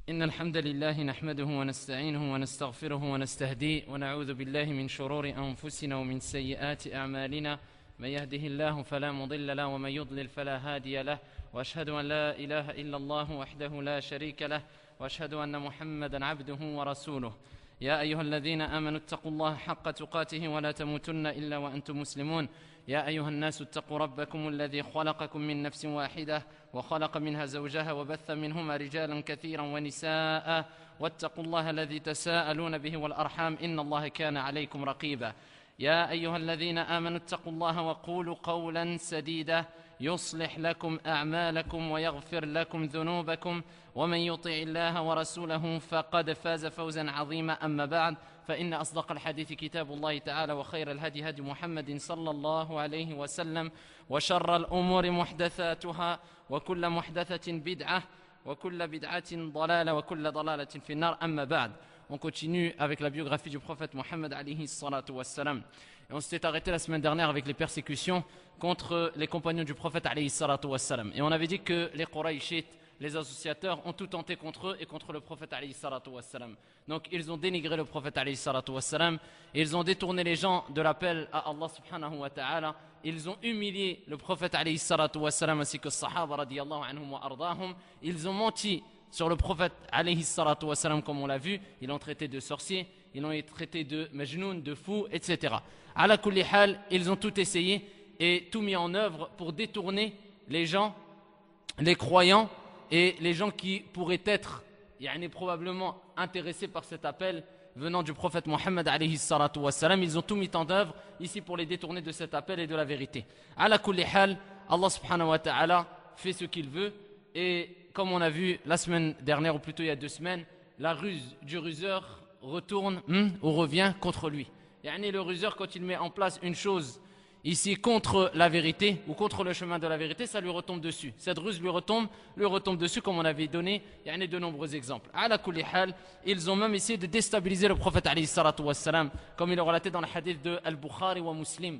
إن الحمد لله نحمده ونستعينه ونستغفره ونستهديه ونعوذ بالله من شرور أنفسنا ومن سيئات أعمالنا من يهده الله فلا مضل له ومن يضلل فلا هادي له وأشهد أن لا إله إلا الله وحده لا شريك له وأشهد أن محمدا عبده ورسوله يا أيها الذين آمنوا اتقوا الله حق تقاته ولا تموتن إلا وأنتم مسلمون يا أيها الناس اتقوا ربكم الذي خلقكم من نفس واحدة وخلق منها زوجها وبث منهما رجالا كثيرا ونساء واتقوا الله الذي تساءلون به والأرحام إن الله كان عليكم رقيبا يا أيها الذين آمنوا اتقوا الله وقولوا قولا سديدا يصلح لكم أعمالكم ويغفر لكم ذنوبكم ومن يطع الله ورسوله فقد فاز فوزا عظيما أما بعد فإن أصدق الحديث كتاب الله تعالى وخير الهدي هدي محمد صلى الله عليه وسلم وشر الأمور محدثاتها وكل محدثة بدعة وكل بدعة ضلالة وكل ضلالة في النار أما بعد. On continue avec la biographie du prophète Mohammed alayhi salatu wassalam. Et on s'était arrêté la semaine dernière avec les persécutions contre les compagnons du prophète alayhi salatu wassalam. Et on avait dit que les Qurayshites, les associateurs, ont tout tenté contre eux et contre le prophète alayhi salatu wassalam. Donc ils ont dénigré le prophète alayhi salatu wassalam, ils ont détourné les gens de l'appel à Allah subhanahu wa ta'ala, ils ont humilié le prophète alayhi salatu wassalam ainsi que les sahaba radiyallahu anhum wa ardahum, ils ont menti sur le prophète alayhi salatu wassalam comme on l'a vu, ils l'ont traité de sorcier, ils l'ont traité de majnoun, de fou, etc. Ala kulli hal, ils ont tout essayé et tout mis en œuvre pour détourner les gens, les croyants et les gens qui pourraient être probablement intéressés par cet appel venant du prophète Mohammed alayhi salatu wassalam. Ils ont tout mis en œuvre ici pour les détourner de cet appel et de la vérité. Ala kulli hal, Allah subhanahu wa ta'ala fait ce qu'il veut et comme on a vu la semaine dernière, ou plutôt il y a 2 semaines, la ruse du ruseur retourne ou revient contre lui. Le ruseur, quand il met en place une chose ici contre la vérité ou contre le chemin de la vérité, ça lui retombe dessus. Cette ruse lui retombe dessus, comme on avait donné de nombreux exemples. Ala kulli hal, ils ont même essayé de déstabiliser le prophète alayhi salatu wassalam, comme il est relaté dans le hadith de Al-Bukhari wa Muslim.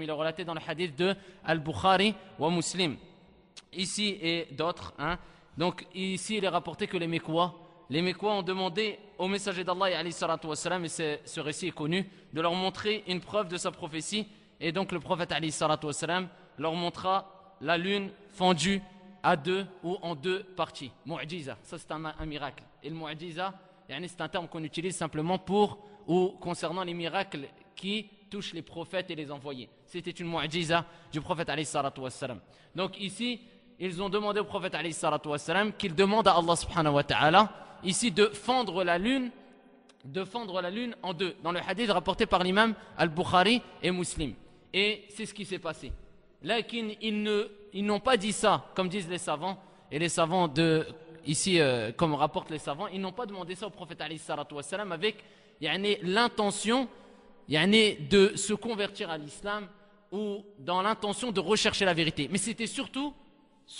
Ici et d'autres, Donc ici il est rapporté que les Mécois ont demandé au messager d'Allah alayhi salatu wassalam, et ce récit est connu, de leur montrer une preuve de sa prophétie. Et donc le prophète alayhi salatu wassalam leur montra la lune fendue à 2 ou en 2 parties. Mu'jiza, ça c'est un miracle. Et le mu'jiza, c'est un terme qu'on utilise simplement concernant les miracles qui touchent les prophètes et les envoyés. C'était une mu'jiza du prophète alayhi salatu wassalam. Donc ici, ils ont demandé au prophète alayhi salatu wassalam qu'il demande à Allah subhanahu wa ta'ala ici de fendre la lune en 2, dans le hadith rapporté par l'imam Al-Bukhari et Muslim. Et c'est ce qui s'est passé. Là, ils n'ont pas dit ça, comme disent les savants, et les savants ici, comme rapportent les savants, ils n'ont pas demandé ça au prophète alayhi salatu wassalam avec l'intention de se convertir à l'islam ou dans l'intention de rechercher la vérité. Mais c'était surtout pourquoi ?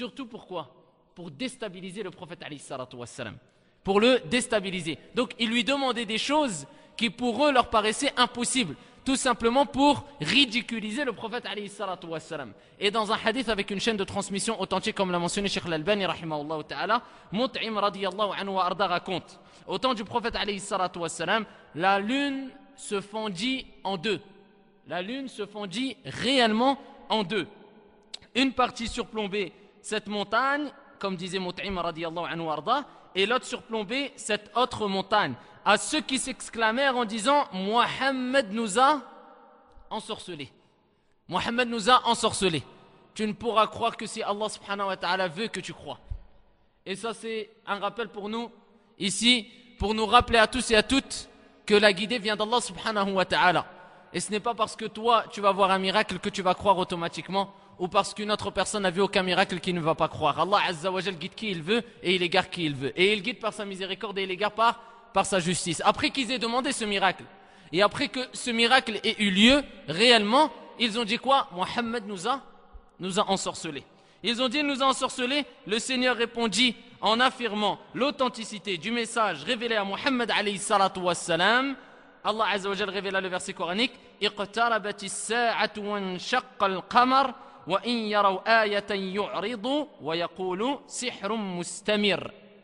Pour déstabiliser le prophète alayhi salatu wassalam. Pour le déstabiliser. Donc ils lui demandaient des choses qui pour eux leur paraissaient impossibles. Tout simplement pour ridiculiser le prophète alayhi salatu wassalam. Et dans un hadith avec une chaîne de transmission authentique, comme l'a mentionné Cheikh Al-Albani rahimahullah ta'ala, Mut'im radiyallahu anhu wa arda raconte, au temps du prophète alayhi salatu wassalam, la lune se fendit en 2. La lune se fendit réellement en 2. Une partie surplombait cette montagne, comme disait Mut'im radiyallahu anhu wa arda, et l'autre surplombait cette autre montagne. À ceux qui s'exclamèrent en disant « Mohammed nous a ensorcelés. Mohammed nous a ensorcelés. Tu ne pourras croire que si Allah subhanahu wa ta'ala veut que tu crois. » Et ça c'est un rappel pour nous ici, pour nous rappeler à tous et à toutes que la guidée vient d'Allah subhanahu wa ta'ala. Et ce n'est pas parce que toi tu vas voir un miracle que tu vas croire automatiquement, ou parce qu'une autre personne n'a vu aucun miracle qui ne va pas croire. Allah azza wa jal guide qui il veut et il égare qui il veut. Et il guide par sa miséricorde et il égare par sa justice. Après qu'ils aient demandé ce miracle, et après que ce miracle ait eu lieu réellement, ils ont dit quoi ? Mohammed nous a ensorcelés. Ils ont dit il nous a ensorcelés. Le Seigneur répondit en affirmant l'authenticité du message révélé à Mohammed alayhi salatu wassalam. Allah azza wa jal révéla le verset coranique Iqtarabatis sa'atu wa shaqqal qamar wa in yaraw ayatan yu'ridu wa yaqulu sihrun mustamir.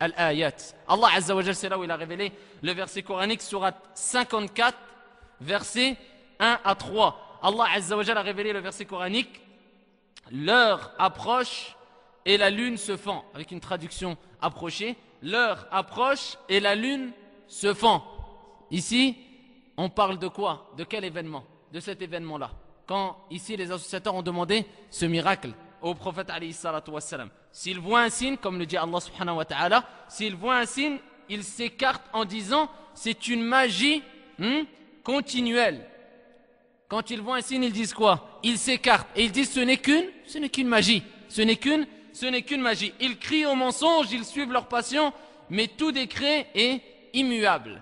al-ayat. Allah Azza wa Jal, c'est là où il a révélé le verset coranique, sourate 54, versets 1 à 3. Allah Azza wa Jal a révélé le verset coranique, l'heure approche et la lune se fend, avec une traduction approchée. L'heure approche et la lune se fend. Ici, on parle de quoi? De quel événement? De cet événement-là. Quand ici les associateurs ont demandé ce miracle au prophète alayhi salatu wassalam. S'il voit un signe, comme le dit Allah subhanahu wa ta'ala, s'il voit un signe, il s'écarte en disant c'est une magie continuelle. Quand ils voient un signe, ils disent quoi? Ils s'écartent et ils disent ce n'est qu'une magie. Ce n'est qu'une magie. Ils crient au mensonge, ils suivent leur passion, mais tout décret est immuable.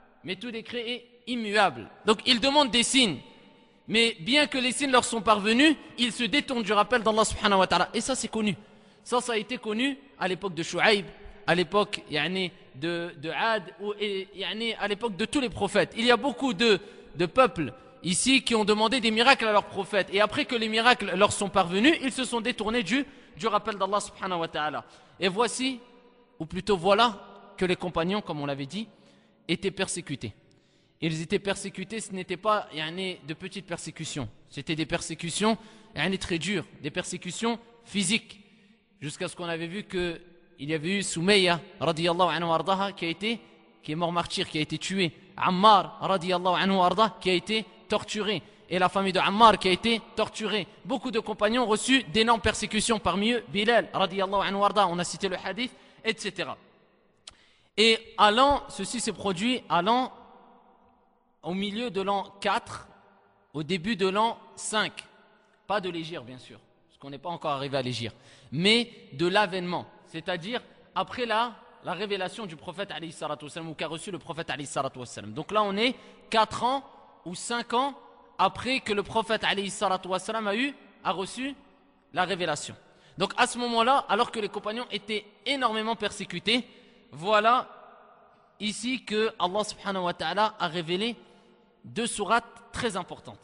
Donc ils demandent des signes. Mais bien que les signes leur sont parvenus, ils se détournent du rappel d'Allah subhanahu wa ta'ala. Et ça c'est connu. Ça a été connu à l'époque de Shu'aib, à l'époque de Ad, à l'époque de tous les prophètes. Il y a beaucoup de peuples ici qui ont demandé des miracles à leurs prophètes. Et après que les miracles leur sont parvenus, ils se sont détournés du rappel d'Allah subhanahu wa ta'ala. Et voici, ou plutôt voilà, que les compagnons, comme on l'avait dit, étaient persécutés. Ils étaient persécutés, ce n'était pas de petites persécutions. C'était des persécutions très dures, des persécutions physiques. Jusqu'à ce qu'on avait vu qu'il y avait eu Soumeya, radiyallahu anhu ardaha, qui est mort martyr, qui a été tué. Ammar, radiyallahu anhu ardaha, qui a été torturé. Et la famille de Ammar qui a été torturée. Beaucoup de compagnons ont reçu d'énormes persécutions, parmi eux Bilal, radiyallahu anhu ardaha, on a cité le hadith, etc. Et ceci s'est produit au milieu de l'an 4, au début de l'an 5. Pas de l'hégire, bien sûr, parce qu'on n'est pas encore arrivé à l'hégire, mais de l'avènement, c'est-à-dire après la révélation du prophète alayhi salatu wassalam, ou qu'a reçu le prophète alayhi salatu wassalam. Donc là, on est 4 ans ou 5 ans après que le prophète alayhi salatu wassalam a reçu la révélation. Donc à ce moment-là, alors que les compagnons étaient énormément persécutés, voilà ici que Allah subhanahu wa ta'ala a révélé deux sourates très importantes.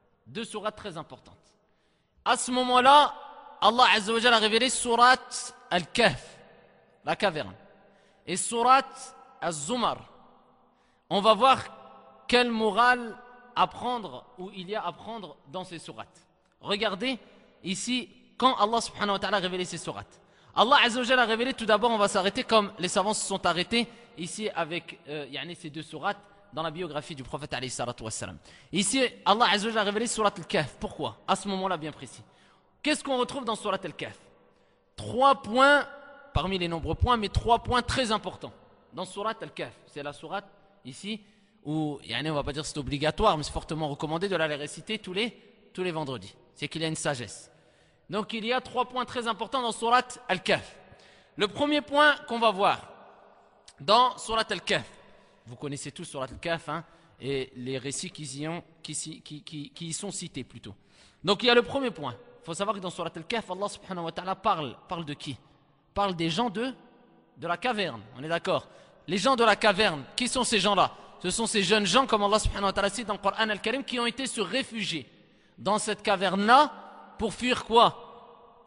À ce moment-là, Allah azza wa jalla a révélé sourate Al-Kahf, la caverne, et sourate Az-Zumar. On va voir quelle morale apprendre, ou il y a à prendre dans ces sourates. Regardez ici, quand Allah subhanahu wa ta'ala a révélé ces sourates. Allah azza wa jalla a révélé, tout d'abord on va s'arrêter comme les savants se sont arrêtés ici avec ces deux sourates dans la biographie du prophète alayhi salatu wassalam. Ici Allah azza wa jalla a révélé sourate Al-Kahf. Pourquoi? À ce moment-là bien précis. Qu'est-ce qu'on retrouve dans sourate Al-Kahf? 3 points, parmi les nombreux points, mais 3 points très importants dans sourate Al-Kahf. C'est la sourate ici où, on va pas dire c'est obligatoire, mais c'est fortement recommandé de la réciter tous les vendredis. C'est qu'il y a une sagesse. Donc il y a 3 points très importants dans sourate Al-Kahf. Le premier point qu'on va voir dans sourate Al-Kahf, vous connaissez tous sourate Al-Kahf, et les récits qui y sont cités plutôt. Donc il y a le premier point. Il faut savoir que dans sourate Al-Kahf, Allah subhanahu wa ta'ala parle de qui? Parle des gens de la caverne, on est d'accord? Les gens de la caverne, qui sont ces gens-là? Ce sont ces jeunes gens, comme Allah subhanahu wa ta'ala cite dans le Coran Al-Karim, qui ont été se réfugier dans cette caverne-là pour fuir quoi?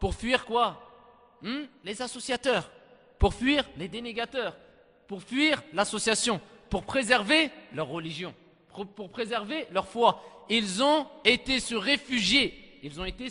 Les associateurs, pour fuir les dénégateurs, pour fuir l'association, pour préserver leur religion, pour préserver leur foi. Ils ont été se réfugier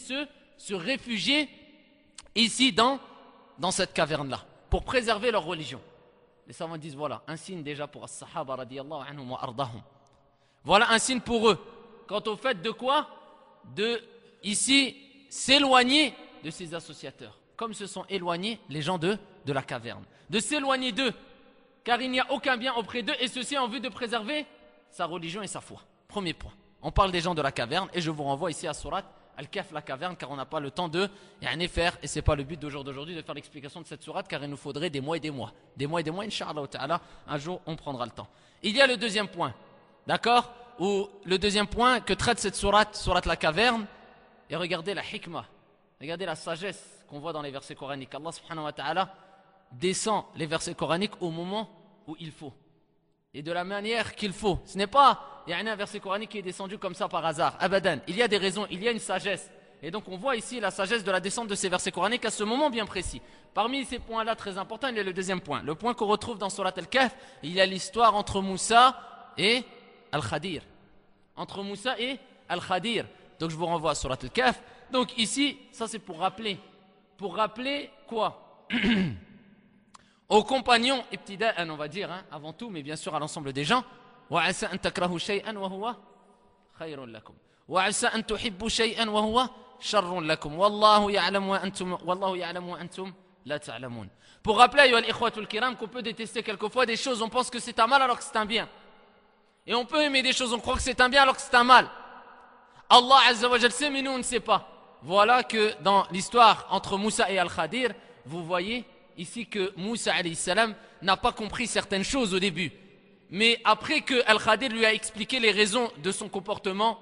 ici dans cette caverne-là, pour préserver leur religion. Les savants disent voilà, un signe déjà pour as-sahaba radiyallahu anhum wa ardahum. Voilà un signe pour eux. Quant au fait de quoi? De ici s'éloigner de ces associateurs, comme se sont éloignés les gens de la caverne. De s'éloigner d'eux, car il n'y a aucun bien auprès d'eux, et ceci en vue de préserver sa religion et sa foi. Premier point. On parle des gens de la caverne, et je vous renvoie ici à sourate Al-Kahf, la caverne, car on n'a pas le temps de faire, et ce n'est pas le but d'aujourd'hui de faire l'explication de cette sourate, car il nous faudrait des mois et des mois. Des mois et des mois, Inch'Allah ta'ala, un jour on prendra le temps. Il y a le deuxième point, d'accord? Ou le deuxième point que traite cette sourate la caverne, et regardez la hikmah, regardez la sagesse qu'on voit dans les versets coraniques. Allah subhanahu wa ta'ala descend les versets coraniques au moment où il faut, et de la manière qu'il faut. Ce n'est pas un verset coranique qui est descendu comme ça par hasard. Abadan. Il y a des raisons, il y a une sagesse, Et donc on voit ici la sagesse de la descente de ces versets coraniques à ce moment bien précis. Parmi ces points-là très importants, il y a le deuxième point. Le point qu'on retrouve dans Surat Al-Kahf, il y a l'histoire entre Moussa et Al-Khadir. Entre Moussa et Al-Khadir. Donc je vous renvoie à Surat Al-Kahf. Donc ici, ça c'est pour rappeler. Pour rappeler quoi? Aux compagnons, ibtida'an, on va dire, hein, avant tout, mais bien sûr à l'ensemble des gens. وَعَسَىٰ أَن تَكْرَهُوا شَيْئًا وَهُوَ خَيْرٌ لَكُمْ وَعَسَىٰ أَن تُحِبُّوا شَيْئًا وَهُوَ شَرٌ لَكُمْ وَاللَّهُ يَعْلَمُ وَأَنْتُمْ لَا تَعْلَمُونَ. Pour rappeler, ayyuha al-ikhwatul kiram, qu'on peut détester quelquefois des choses, on pense que c'est un mal alors que c'est un bien. Et on peut aimer des choses, on croit que c'est un bien alors que c'est un mal. Allah Azza wa Jal sait, mais nous on ne sait pas. Voilà que dans l'histoire entre Moussa et Al-Khadir, vous voyez ici que Moussa alayhi salam n'a pas compris certaines choses au début. Mais après que Al-Khadir lui a expliqué les raisons de son comportement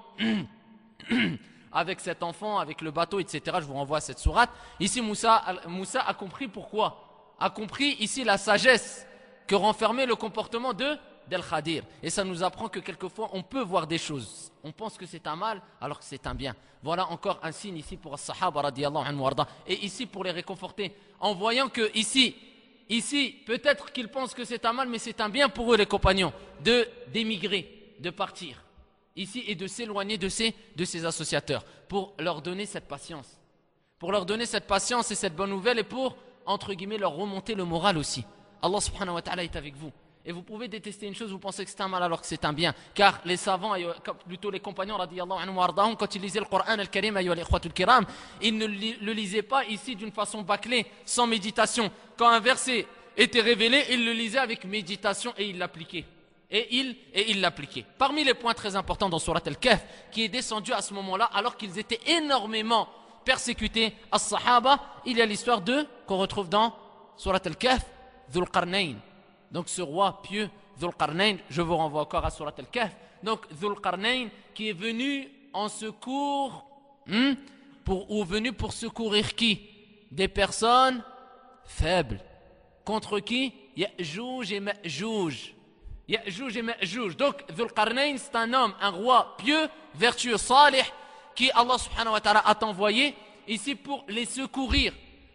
avec cet enfant, avec le bateau, etc., je vous renvoie à cette sourate, ici Moussa a compris pourquoi. A compris ici la sagesse que renfermait le comportement d'Al-Khadir. Et ça nous apprend que quelquefois on peut voir des choses. On pense que c'est un mal alors que c'est un bien. Voilà encore un signe ici pour as-sahaba radiyallahu anhu warda. Et ici pour les réconforter, en voyant que ici peut-être qu'ils pensent que c'est un mal, mais c'est un bien pour eux les compagnons, d'émigrer, de partir. Ici et de s'éloigner de ces associateurs pour leur donner cette patience. Pour leur donner cette patience et cette bonne nouvelle et pour, entre guillemets, leur remonter le moral aussi. Allah subhanahu wa ta'ala est avec vous. Et vous pouvez détester une chose, vous pensez que c'est un mal alors que c'est un bien. Car les savants, plutôt les compagnons, radiyallahu anhum wa ardahum, quand ils lisaient le Coran al-Karim, ayyuha al-ikhwatul kiram, ils ne le lisaient pas ici d'une façon bâclée, sans méditation. Quand un verset était révélé, ils le lisaient avec méditation et ils l'appliquaient. Et il l'appliquait. Parmi les points très importants dans Surat Al-Kahf, qui est descendu à ce moment-là, alors qu'ils étaient énormément persécutés, as-sahaba, il y a l'histoire qu'on retrouve dans Surat Al-Kahf, Dhul Qarnayn. Donc ce roi pieux, Dhul Qarnayn, je vous renvoie encore à Surat Al-Kahf. Donc Dhul Qarnayn, qui est venu en secours, venu pour secourir qui? Des personnes faibles. Contre qui? Ya'jouj et Ma'jouj. Ya'jouj et Ma'jouj. Donc, Dhul Qarnayn, c'est un homme, un roi pieux, vertueux, salih, qui Allah subhanahu wa ta'ala a envoyé ici pour les secourir.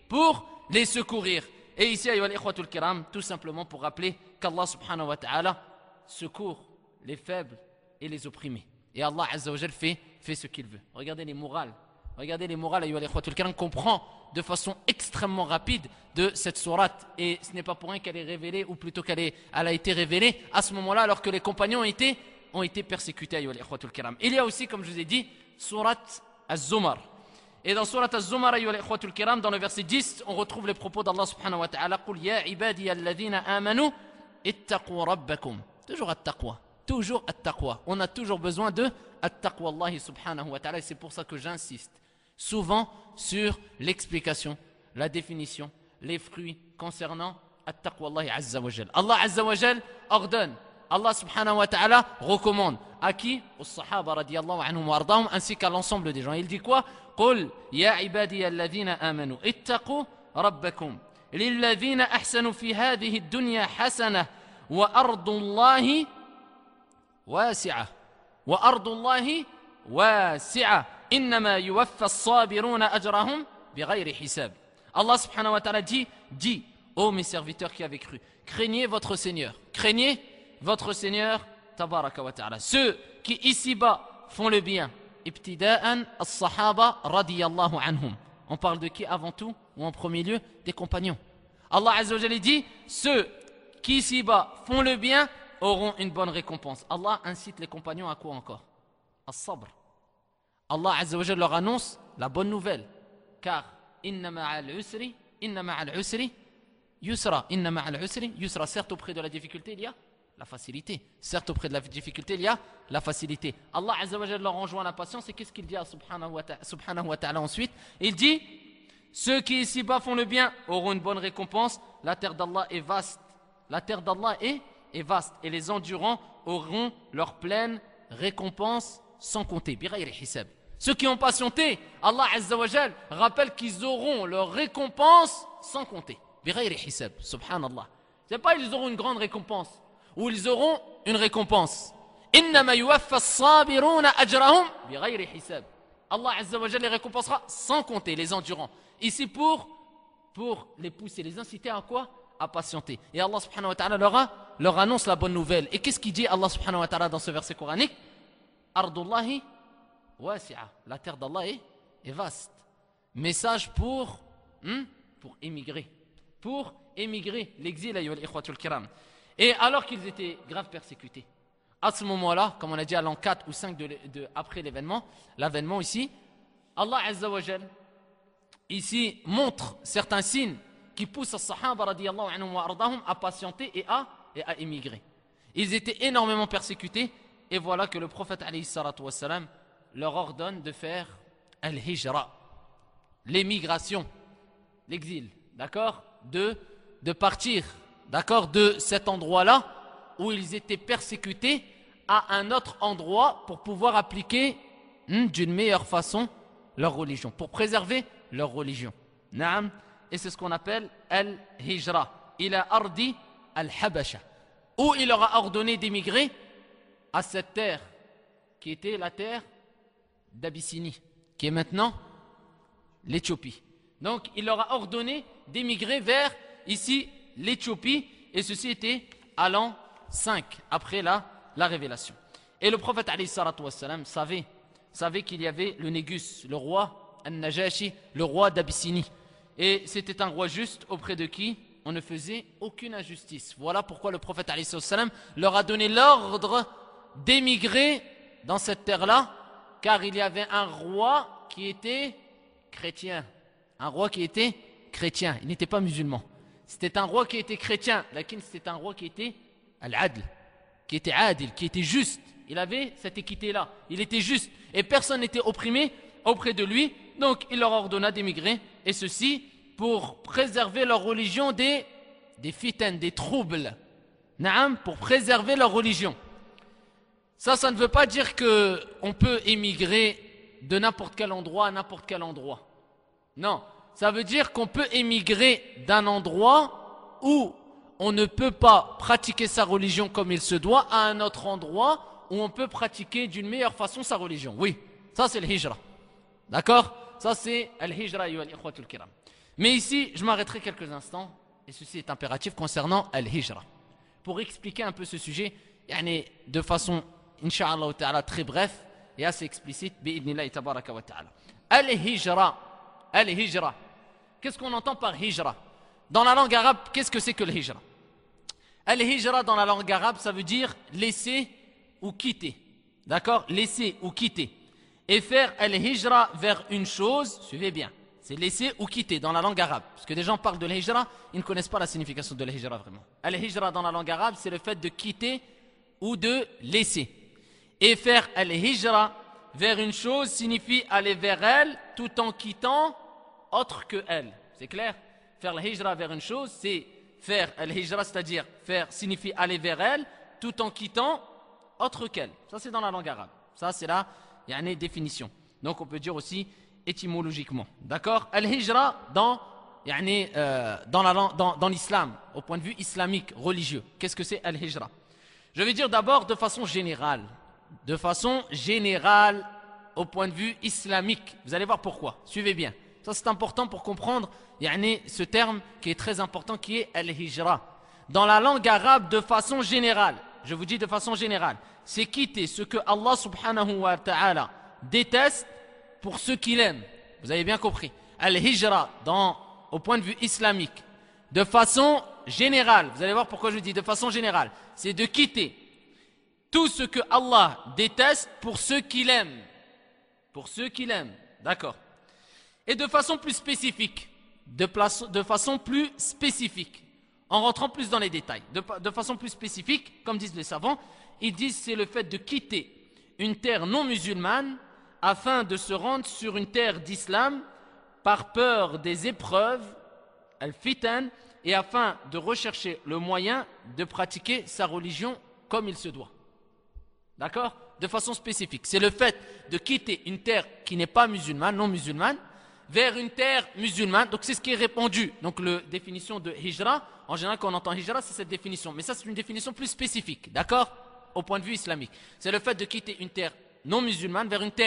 Et ici, ayyuha al-ikhwatul kiram, tout simplement pour rappeler qu'Allah subhanahu wa ta'ala secourt les faibles et les opprimés. Et Allah azza wa jal fait ce qu'il veut. Regardez les morales, ayyuha al-ikhwatul kiram, qu'on prend de façon extrêmement rapide de cette sourate. Et ce n'est pas pour rien qu'elle est révélée, ou plutôt qu'elle a été révélée à ce moment-là, alors que les compagnons ont été persécutés, ayyuha al-ikhwatul kiram. Il y a aussi, comme je vous ai dit, sourate Az-Zumar. Et dans Surat Az-Zumar, ayyuha al-ikhwatul kiram, dans le verset 10, on retrouve les propos d'Allah subhanahu wa ta'ala. Qul ya ibadiya alladhina amanu ittaqu rabbakum. Toujours at-taqwa. Toujours at-taqwa. On a toujours besoin de at-taqwa Allah subhanahu wa ta'ala. Et c'est pour ça que j'insiste souvent sur l'explication, la définition, les fruits concernant at-taqwa Allah azza wa jal. Allah azza wa jal ordonne. Allah subhanahu wa ta'ala recommande. À qui? Aux sahaba radiyallahu anhum wa ardahum, ainsi qu'à l'ensemble des gens. Il dit quoi? قل يا عبادي الذين آمنوا اتقوا ربكم للذين أحسنوا في هذه الدنيا حسنة وأرض الله واسعة إنما يوفى الصابرون أجرهم بغير حساب. Allah subhanahu wa ta'ala dit, ô mes serviteurs qui avez cru, craignez votre Seigneur tabaraka wa ta'ala. Ceux qui ici-bas font le bien. Ibtida'an as-sahaba radiyallahu anhum. On parle de qui avant tout ou en premier lieu? Des compagnons. Allah azza wa jalla dit, ceux qui ici-bas font le bien auront une bonne récompense. Allah incite les compagnons à quoi encore? As-sabr. Allah azza wa jalla leur annonce la bonne nouvelle. Car inna ma'al usri yusra. Inna ma'al usri yusra. Certes, auprès de la difficulté, il y a la facilité. Certes, auprès de la difficulté, il y a la facilité. Allah azza wa jalla leur enjoint la patience. Et qu'est-ce qu'il dit à subhanahu wa ta'ala ensuite? Il dit, ceux qui ici-bas font le bien auront une bonne récompense. La terre d'Allah est vaste. Et les endurants auront leur pleine récompense sans compter. Bighayri hisab. Ceux qui ont patienté, Allah azza wa jalla rappelle qu'ils auront leur récompense sans compter. Bighayri hisab. Subhanallah. C'est pas ils auront une grande récompense, ou ils auront une récompense. Innama yuwaffa as-sabiruna ajrahum bighayri hisab. Allah Azza wa Jalla les récompensera sans compter, les endurants. Ici pour les pousser, les inciter à quoi? À patienter. Et Allah subhanahu wa ta'ala leur annonce la bonne nouvelle. Et qu'est-ce qu'il dit Allah subhanahu wa ta'ala dans ce verset coranique? Ardullahi wasi'a. La terre d'Allah est vaste. Message pour émigrer. Pour émigrer, l'exil, ayyuhal ikhwatul kiram. Et alors qu'ils étaient grave persécutés, à ce moment-là, comme on a dit à l'an 4 ou 5 après l'avènement ici, Allah Azza wa Jal ici montre certains signes qui poussent les Sahaba radiyallahu anhum wa ardahum à patienter et à émigrer. Ils étaient énormément persécutés et voilà que le prophète alayhi salatu wassalam leur ordonne de faire al-hijra, l'émigration, l'exil, d'accord, de partir, d'accord, de cet endroit-là où ils étaient persécutés à un autre endroit pour pouvoir appliquer d'une meilleure façon leur religion, pour préserver leur religion. Naam. Et c'est ce qu'on appelle al-hijra, ila ardi al-habasha, où il leur a ordonné d'émigrer à cette terre qui était la terre d'Abyssinie, qui est maintenant l'Éthiopie. Donc il leur a ordonné d'émigrer vers ici l'Éthiopie, et ceci était à l'an 5 après la révélation. Et le prophète alayhi salatu wassalam savait qu'il y avait le Négus, le roi An-Najashi, le roi d'Abyssinie. Et c'était un roi juste auprès de qui on ne faisait aucune injustice. Voilà pourquoi le prophète alayhi salatu wassalam leur a donné l'ordre d'émigrer dans cette terre-là, car il y avait un roi qui était chrétien. Un roi qui était chrétien, il n'était pas musulman. C'était un roi qui était chrétien, lakin c'était un roi qui était al-adl, qui était adil, qui était juste. Il avait cette équité-là, il était juste et personne n'était opprimé auprès de lui. Donc il leur ordonna d'émigrer, et ceci pour préserver leur religion des fitanes, des troubles. Naam, pour préserver leur religion. Ça ne veut pas dire qu'on peut émigrer de n'importe quel endroit à n'importe quel endroit. Non, ça veut dire qu'on peut émigrer d'un endroit où on ne peut pas pratiquer sa religion comme il se doit à un autre endroit où on peut pratiquer d'une meilleure façon sa religion. Oui, ça c'est le hijra. D'accord? Ça c'est le hijra, ayyuhal ikhwatul kiram. Mais ici, je m'arrêterai quelques instants, et ceci est impératif concernant le hijra. Pour expliquer un peu ce sujet, de façon, incha'Allah ta'ala, très bref et assez explicite, bi'idnillahi tabaraka wa ta'ala. Al-hijra. Qu'est-ce qu'on entend par hijra? Dans la langue arabe, qu'est-ce que c'est que le hijra? Al-hijra dans la langue arabe, ça veut dire laisser ou quitter. D'accord? Laisser ou quitter. Et faire al-hijra vers une chose, suivez bien, c'est laisser ou quitter dans la langue arabe. Parce que des gens parlent de l'hijra, ils ne connaissent pas la signification de l'hijra vraiment. Al-hijra dans la langue arabe, c'est le fait de quitter ou de laisser. Et faire al-hijra vers une chose signifie aller vers elle tout en quittant autre que elle. C'est clair? Faire al-hijra vers une chose, c'est faire al-hijra, c'est-à-dire signifie aller vers elle tout en quittant autre qu'elle. Ça c'est dans la langue arabe. Ça c'est la définition. Donc on peut dire aussi étymologiquement. D'accord? Al-hijra dans l'islam, au point de vue islamique, religieux. Qu'est-ce que c'est al-hijra? Je vais dire d'abord de façon générale. De façon générale, au point de vue islamique. Vous allez voir pourquoi. Suivez bien. Ça c'est important pour comprendre ce terme qui est très important, qui est al-hijra. Dans la langue arabe, de façon générale, je vous dis de façon générale, c'est quitter ce que Allah subhanahu wa ta'ala déteste pour ce qu'il aime. Vous avez bien compris. Al-hijra, au point de vue islamique, de façon générale, vous allez voir pourquoi je dis de façon générale, c'est de quitter tout ce que Allah déteste pour ceux qu'il aime. Pour ceux qu'il aime. D'accord. Et de façon plus spécifique. De façon plus spécifique. En rentrant plus dans les détails. De façon plus spécifique, comme disent les savants, ils disent c'est le fait de quitter une terre non musulmane afin de se rendre sur une terre d'islam par peur des épreuves, al-fitan, et afin de rechercher le moyen de pratiquer sa religion comme il se doit. D'accord? De façon spécifique. C'est le fait de quitter une terre qui n'est pas musulmane, non musulmane, vers une terre musulmane. Donc c'est ce qui est répandu. Donc la définition de hijra, en général quand on entend hijra, c'est cette définition. Mais ça c'est une définition plus spécifique. D'accord? Au point de vue islamique. C'est le fait de quitter une terre non musulmane vers une terre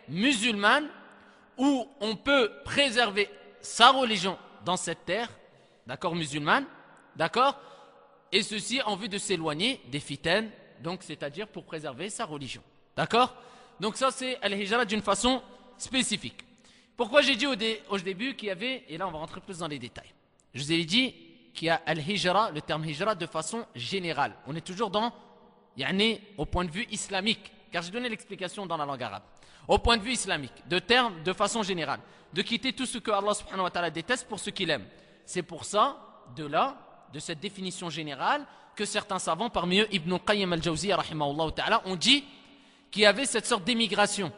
musulmane où on peut préserver sa religion dans cette terre, d'accord, musulmane, d'accord, et ceci en vue de s'éloigner des fitanes, donc c'est-à-dire pour préserver sa religion, d'accord. Donc ça c'est al-hijra d'une façon spécifique. Pourquoi j'ai dit au début qu'il y avait, et là on va rentrer plus dans les détails, je vous ai dit qu'il y a al-hijra, le terme hijra de façon générale, on est toujours dans, au point de vue islamique, car j'ai donné l'explication dans la langue arabe, au point de vue islamique, de terme de façon générale, de quitter tout ce que Allah subhanahu wa ta'ala déteste pour ce qu'il aime. C'est pour ça, de cette définition générale, que certains savants, parmi eux Ibn Qayyim al-Jawziyya rahimahullah ta'ala, ont dit qu'il y avait cette sorte d'émigration.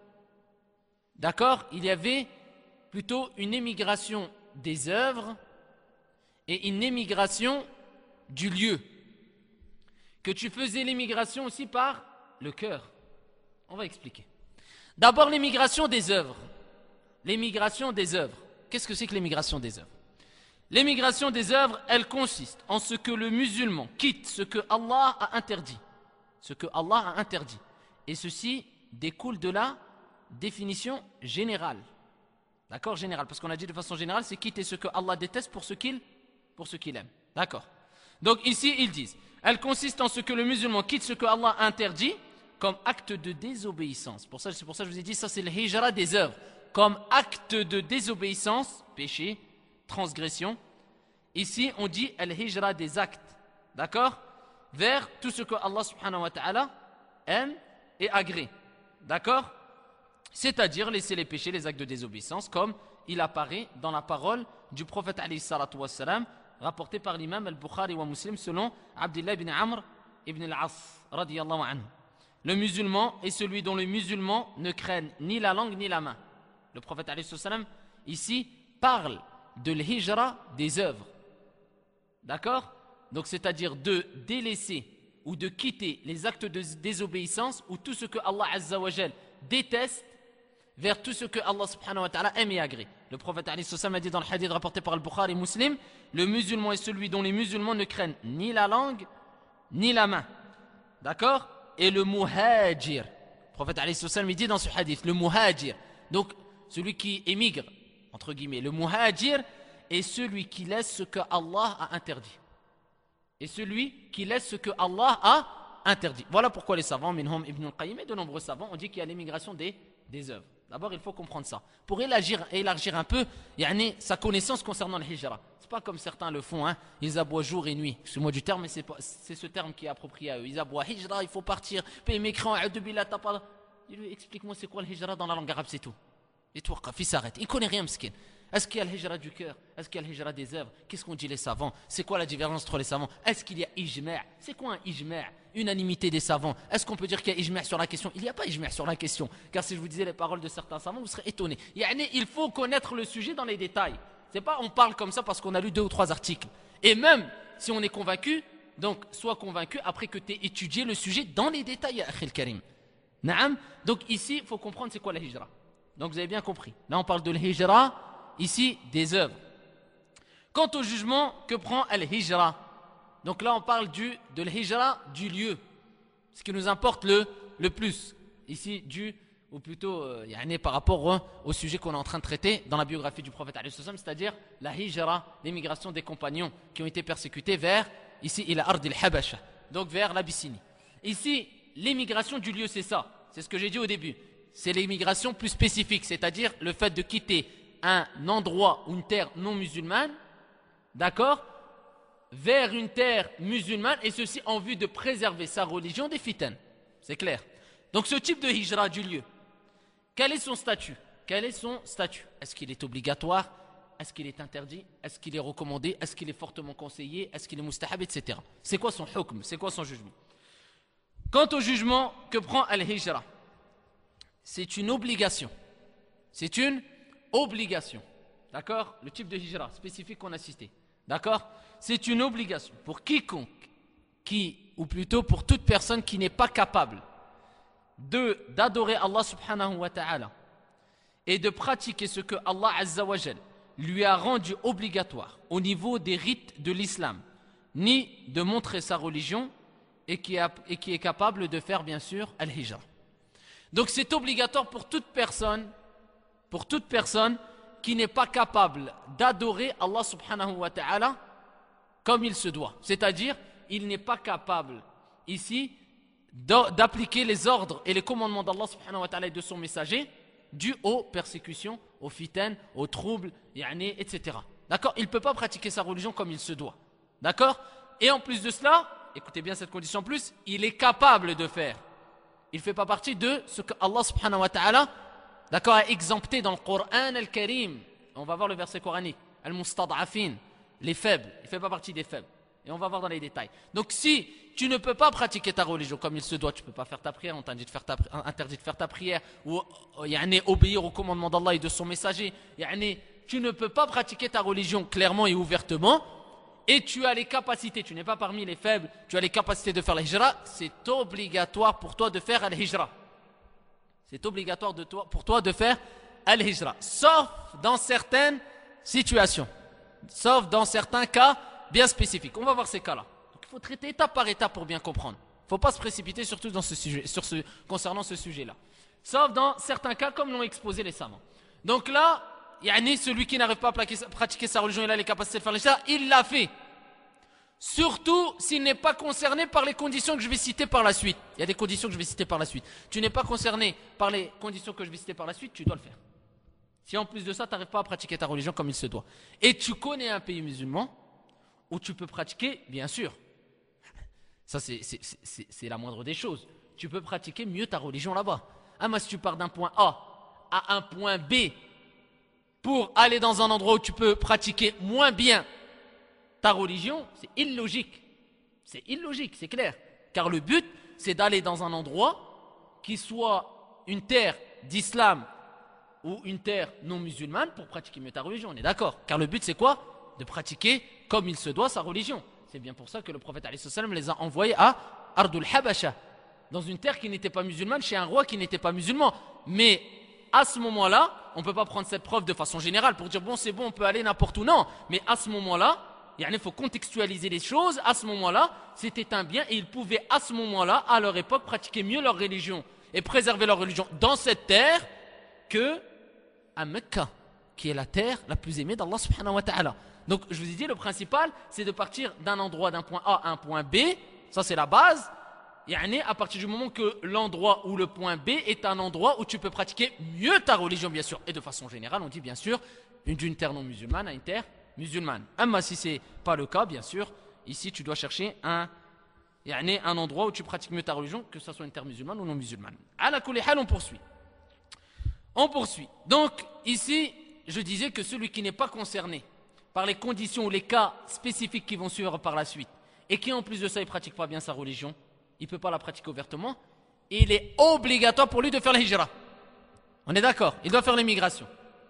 D'accord? Il y avait plutôt une émigration des œuvres et une émigration du lieu. Que tu faisais l'émigration aussi par le cœur. On va expliquer. D'abord l'émigration des œuvres. L'émigration des œuvres. Qu'est-ce que c'est que l'émigration des œuvres? L'émigration des œuvres, elle consiste en ce que le musulman quitte ce que Allah a interdit. Ce que Allah a interdit. Et ceci découle de la définition générale. D'accord? Générale. Parce qu'on a dit de façon générale, c'est quitter ce que Allah déteste pour ce qu'il aime. D'accord? Donc ici, ils disent, elle consiste en ce que le musulman quitte ce que Allah a interdit comme acte de désobéissance. C'est pour ça que je vous ai dit, ça c'est le hijra des œuvres. Comme acte de désobéissance, péché, transgression. Ici, on dit al-hijra des actes. D'accord? Vers tout ce que Allah subhanahu wa ta'ala aime et agrée. D'accord? C'est-à-dire laisser les péchés, les actes de désobéissance, comme il apparaît dans la parole du prophète alayhi salatu wassalam, rapporté par l'imam al-Bukhari wa Muslim selon Abdullah ibn Amr ibn al-As radiyallahu anhu. Le musulman est celui dont les musulmans ne craignent ni la langue ni la main. Le prophète alayhi sallam ici parle de l'hijra des œuvres. D'accord? Donc c'est-à-dire de délaisser ou de quitter les actes de désobéissance ou tout ce que Allah azza wa jal déteste vers tout ce que Allah subhanahu wa ta'ala aime et agrée. Le prophète alayhi sallam a dit dans le hadith rapporté par al-Bukhari et Muslim, le musulman est celui dont les musulmans ne craignent ni la langue ni la main. D'accord? Et le muhajir. Le prophète alayhi sallam dit dans ce hadith, le muhajir. Donc celui qui émigre, entre guillemets, le muhajir est celui qui laisse ce que Allah a interdit. Et celui qui laisse ce que Allah a interdit. Voilà pourquoi les savants, minhum Ibn al-Qayyim et de nombreux savants, ont dit qu'il y a l'émigration des œuvres. D'abord, il faut comprendre ça. Pour élargir un peu sa connaissance concernant le hijra. C'est pas comme certains le font, hein. Ils aboient jour et nuit. Excuse-moi du terme, mais c'est ce terme qui est approprié à eux. Ils aboient hijra, il faut partir, payer mes crans, explique-moi c'est quoi le hijra dans la langue arabe, c'est tout. Et toi, il s'arrête. Il ne connaît rien, m'skin. Est-ce qu'il y a le hijra du cœur? Est-ce qu'il y a le hijra des œuvres? Qu'est-ce qu'ont dit les savants? C'est quoi la divergence entre les savants? Est-ce qu'il y a ijma'? C'est quoi un ijma'? Unanimité des savants. Est-ce qu'on peut dire qu'il y a ijma' sur la question? Il n'y a pas ijma' sur la question. Car si je vous disais les paroles de certains savants, vous serez étonnés. Il faut connaître le sujet dans les détails. C'est pas on parle comme ça parce qu'on a lu 2 ou 3 articles. Et même si on est convaincu, donc sois convaincu après que tu aies étudié le sujet dans les détails, ya akhil karim. Naam. Donc ici, il faut comprendre c'est quoi la hijra. Donc vous avez bien compris. Là, on parle de l'hijra, ici, des œuvres. Quant au jugement que prend al-hijra, donc là, on parle de l'hijra du lieu. Ce qui nous importe le plus. Ici, ou plutôt, par rapport au sujet qu'on est en train de traiter dans la biographie du prophète, c'est-à-dire la hijra, l'émigration des compagnons qui ont été persécutés vers, ici, ila ard al-Habasha, donc vers l'Abyssinie. Ici, l'émigration du lieu, c'est ça. C'est ce que j'ai dit au début. C'est l'émigration plus spécifique, c'est-à-dire le fait de quitter un endroit ou une terre non musulmane, d'accord, vers une terre musulmane, et ceci en vue de préserver sa religion des fitanes. C'est clair. Donc ce type de hijra du lieu, quel est son statut? Est-ce qu'il est obligatoire? Est-ce qu'il est interdit? Est-ce qu'il est recommandé? Est-ce qu'il est fortement conseillé? Est-ce qu'il est mustahab, etc. C'est quoi son hukm? C'est quoi son jugement? Quant au jugement que prend al-hijra, c'est une obligation. C'est une obligation. D'accord? Le type de hijra spécifique qu'on a cité. D'accord? C'est une obligation pour quiconque, ou plutôt pour toute personne qui n'est pas capable d'adorer Allah subhanahu wa ta'ala et de pratiquer ce que Allah azza wa jal lui a rendu obligatoire au niveau des rites de l'islam, ni de montrer sa religion et qui est capable de faire bien sûr al-hijra. Donc c'est obligatoire pour toute personne qui n'est pas capable d'adorer Allah subhanahu wa ta'ala comme il se doit. C'est-à-dire, il n'est pas capable ici d'appliquer les ordres et les commandements d'Allah subhanahu wa ta'ala et de son messager dû aux persécutions, aux fitanes, aux troubles, etc. D'accord? Il ne peut pas pratiquer sa religion comme il se doit. D'accord? Et en plus de cela, écoutez bien cette condition en plus, il est capable de faire. Il ne fait pas partie de ce que Allah subhanahu wa ta'ala, d'accord, a exempté dans le Coran al-Karim. On va voir le verset coranique. Al-Mustad'afin, les faibles. Il ne fait pas partie des faibles. Et on va voir dans les détails. Donc si tu ne peux pas pratiquer ta religion comme il se doit, tu ne peux pas faire ta prière, on t'a interdit de faire ta prière, ou obéir au commandement d'Allah et de son messager, tu ne peux pas pratiquer ta religion clairement et ouvertement, et tu as les capacités, tu n'es pas parmi les faibles, tu as les capacités de faire la hijra, c'est obligatoire pour toi de faire al-hijra. C'est obligatoire pour toi de faire al-hijra, sauf dans certaines situations, sauf dans certains cas bien spécifiques. On va voir ces cas-là. Donc, il faut traiter étape par étape pour bien comprendre. Il ne faut pas se précipiter surtout dans ce sujet, concernant ce sujet-là. Sauf dans certains cas comme l'ont exposé les savants. Donc là, celui qui n'arrive pas à pratiquer sa religion, il a les capacités de faire l'hijra, il l'a fait. Surtout s'il n'est pas concerné par les conditions que je vais citer par la suite. Il y a des conditions que je vais citer par la suite. Tu n'es pas concerné par les conditions que je vais citer par la suite, tu dois le faire. Si en plus de ça, tu n'arrives pas à pratiquer ta religion comme il se doit. Et tu connais un pays musulman où tu peux pratiquer, bien sûr. Ça, c'est la moindre des choses. Tu peux pratiquer mieux ta religion là-bas. Mais si tu pars d'un point A à un point B pour aller dans un endroit où tu peux pratiquer moins bien ta religion, c'est illogique. C'est illogique, c'est clair. Car le but, c'est d'aller dans un endroit qui soit une terre d'islam ou une terre non musulmane pour pratiquer mieux ta religion. On est d'accord. Car le but, c'est quoi? De pratiquer comme il se doit sa religion. C'est bien pour ça que le prophète alayhi salam les a envoyés à Ardul Habasha, dans une terre qui n'était pas musulmane, chez un roi qui n'était pas musulman. Mais à ce moment-là, on ne peut pas prendre cette preuve de façon générale pour dire bon c'est bon, on peut aller n'importe où. Non, mais à ce moment-là, il faut contextualiser les choses. À ce moment-là, c'était un bien et ils pouvaient à ce moment-là, à leur époque, pratiquer mieux leur religion et préserver leur religion dans cette terre que à Mecca, qui est la terre la plus aimée d'Allah subhanahu wa ta'ala. Donc je vous ai dit, le principal, c'est de partir d'un endroit, d'un point A à un point B. Ça c'est la base. À partir du moment que l'endroit ou le point B est un endroit où tu peux pratiquer mieux ta religion, bien sûr. Et de façon générale, on dit bien sûr d'une terre non musulmane à une terre musulmane. Mais si ce n'est pas le cas, bien sûr, ici tu dois chercher un endroit où tu pratiques mieux ta religion, que ce soit une terre musulmane ou non musulmane. Ala kulli hal, on poursuit. On poursuit. Donc ici, je disais que celui qui n'est pas concerné par les conditions ou les cas spécifiques qui vont suivre par la suite, et qui en plus de ça, il ne pratique pas bien sa religion, il ne peut pas la pratiquer ouvertement, et il est obligatoire pour lui de faire la hijra. On est d'accord? Il doit faire l'immigration.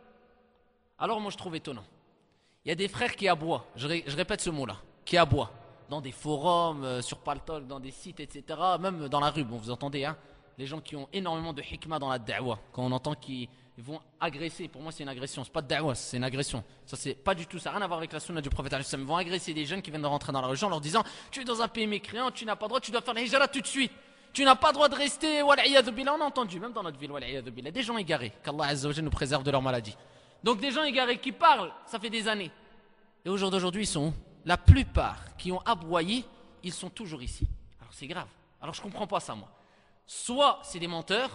Alors moi je trouve étonnant. Il y a des frères qui aboient, je répète ce mot-là, qui aboient, dans des forums, sur Paltalk, dans des sites, etc., même dans la rue, bon vous entendez, hein, les gens qui ont énormément de hikmah dans la da'wa, quand on entend qu'ils vont agresser, pour moi c'est une agression, c'est pas de da'wa, c'est une agression. Ça c'est pas du tout, ça n'a rien à voir avec la sunna du prophète. Ils vont agresser des jeunes qui viennent de rentrer dans la religion en leur disant tu es dans un pays mécréant, tu n'as pas le droit, tu dois faire la hijra tout de suite. Tu n'as pas le droit de rester, wal'iyadhu billah. On a entendu, même dans notre ville, wal'iyadhu billah, des gens égarés, qu'Allah Azza wa Jalla nous préserve de leur maladie. Donc des gens égarés qui parlent, ça fait des années. Et au jour d'aujourd'hui, ils sont où? La plupart qui ont aboyé, ils sont toujours ici. Alors c'est grave. Alors je comprends pas ça moi. Soit c'est des menteurs,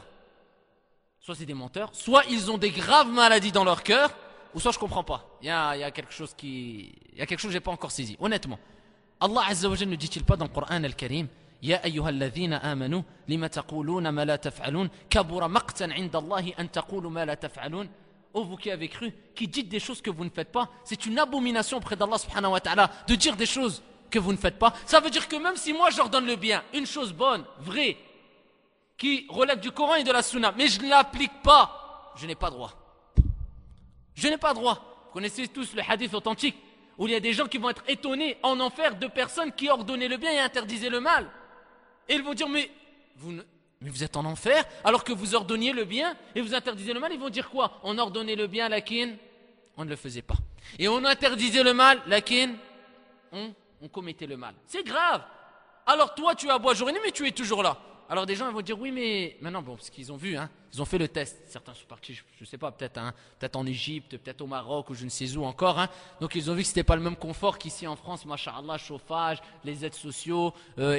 soit ils ont des graves maladies dans leur cœur, ou soit je comprends pas. Il y a quelque chose que j'ai pas encore saisi. Honnêtement, Allah Azza wa Jalla ne dit-il pas dans le Coran al-Karim, Ya ayyuhalladhina amanu lima taquluna ma la taf'alun kabura maqtan 'inda Allahi an taqulu ma la taf'alun. Oh vous qui avez cru, qui dites des choses que vous ne faites pas, c'est une abomination auprès d'Allah subhanahu wa ta'ala de dire des choses que vous ne faites pas. Ça veut dire que même si moi j'ordonne le bien, une chose bonne, vraie, qui relève du Coran et de la Sunna, mais je ne l'applique pas, je n'ai pas droit. Je n'ai pas droit. Vous connaissez tous le hadith authentique où il y a des gens qui vont être étonnés en enfer de personnes qui ordonnaient le bien et interdisaient le mal. Et ils vont dire mais vous êtes en enfer alors que vous ordonniez le bien et vous interdisez le mal. Ils vont dire quoi? On ordonnait le bien, lakin on ne le faisait pas. Et on interdisait le mal, lakin on commettait le mal. C'est grave. Alors toi tu aboies jour et nuit mais tu es toujours là. Alors des gens ils vont dire oui mais maintenant bon parce qu'ils ont vu hein, ils ont fait le test. Certains sont partis je sais pas peut-être hein, peut-être en Égypte, peut-être au Maroc ou je ne sais où encore hein. Donc ils ont vu que c'était pas le même confort qu'ici en France, machallah, chauffage, les aides sociaux,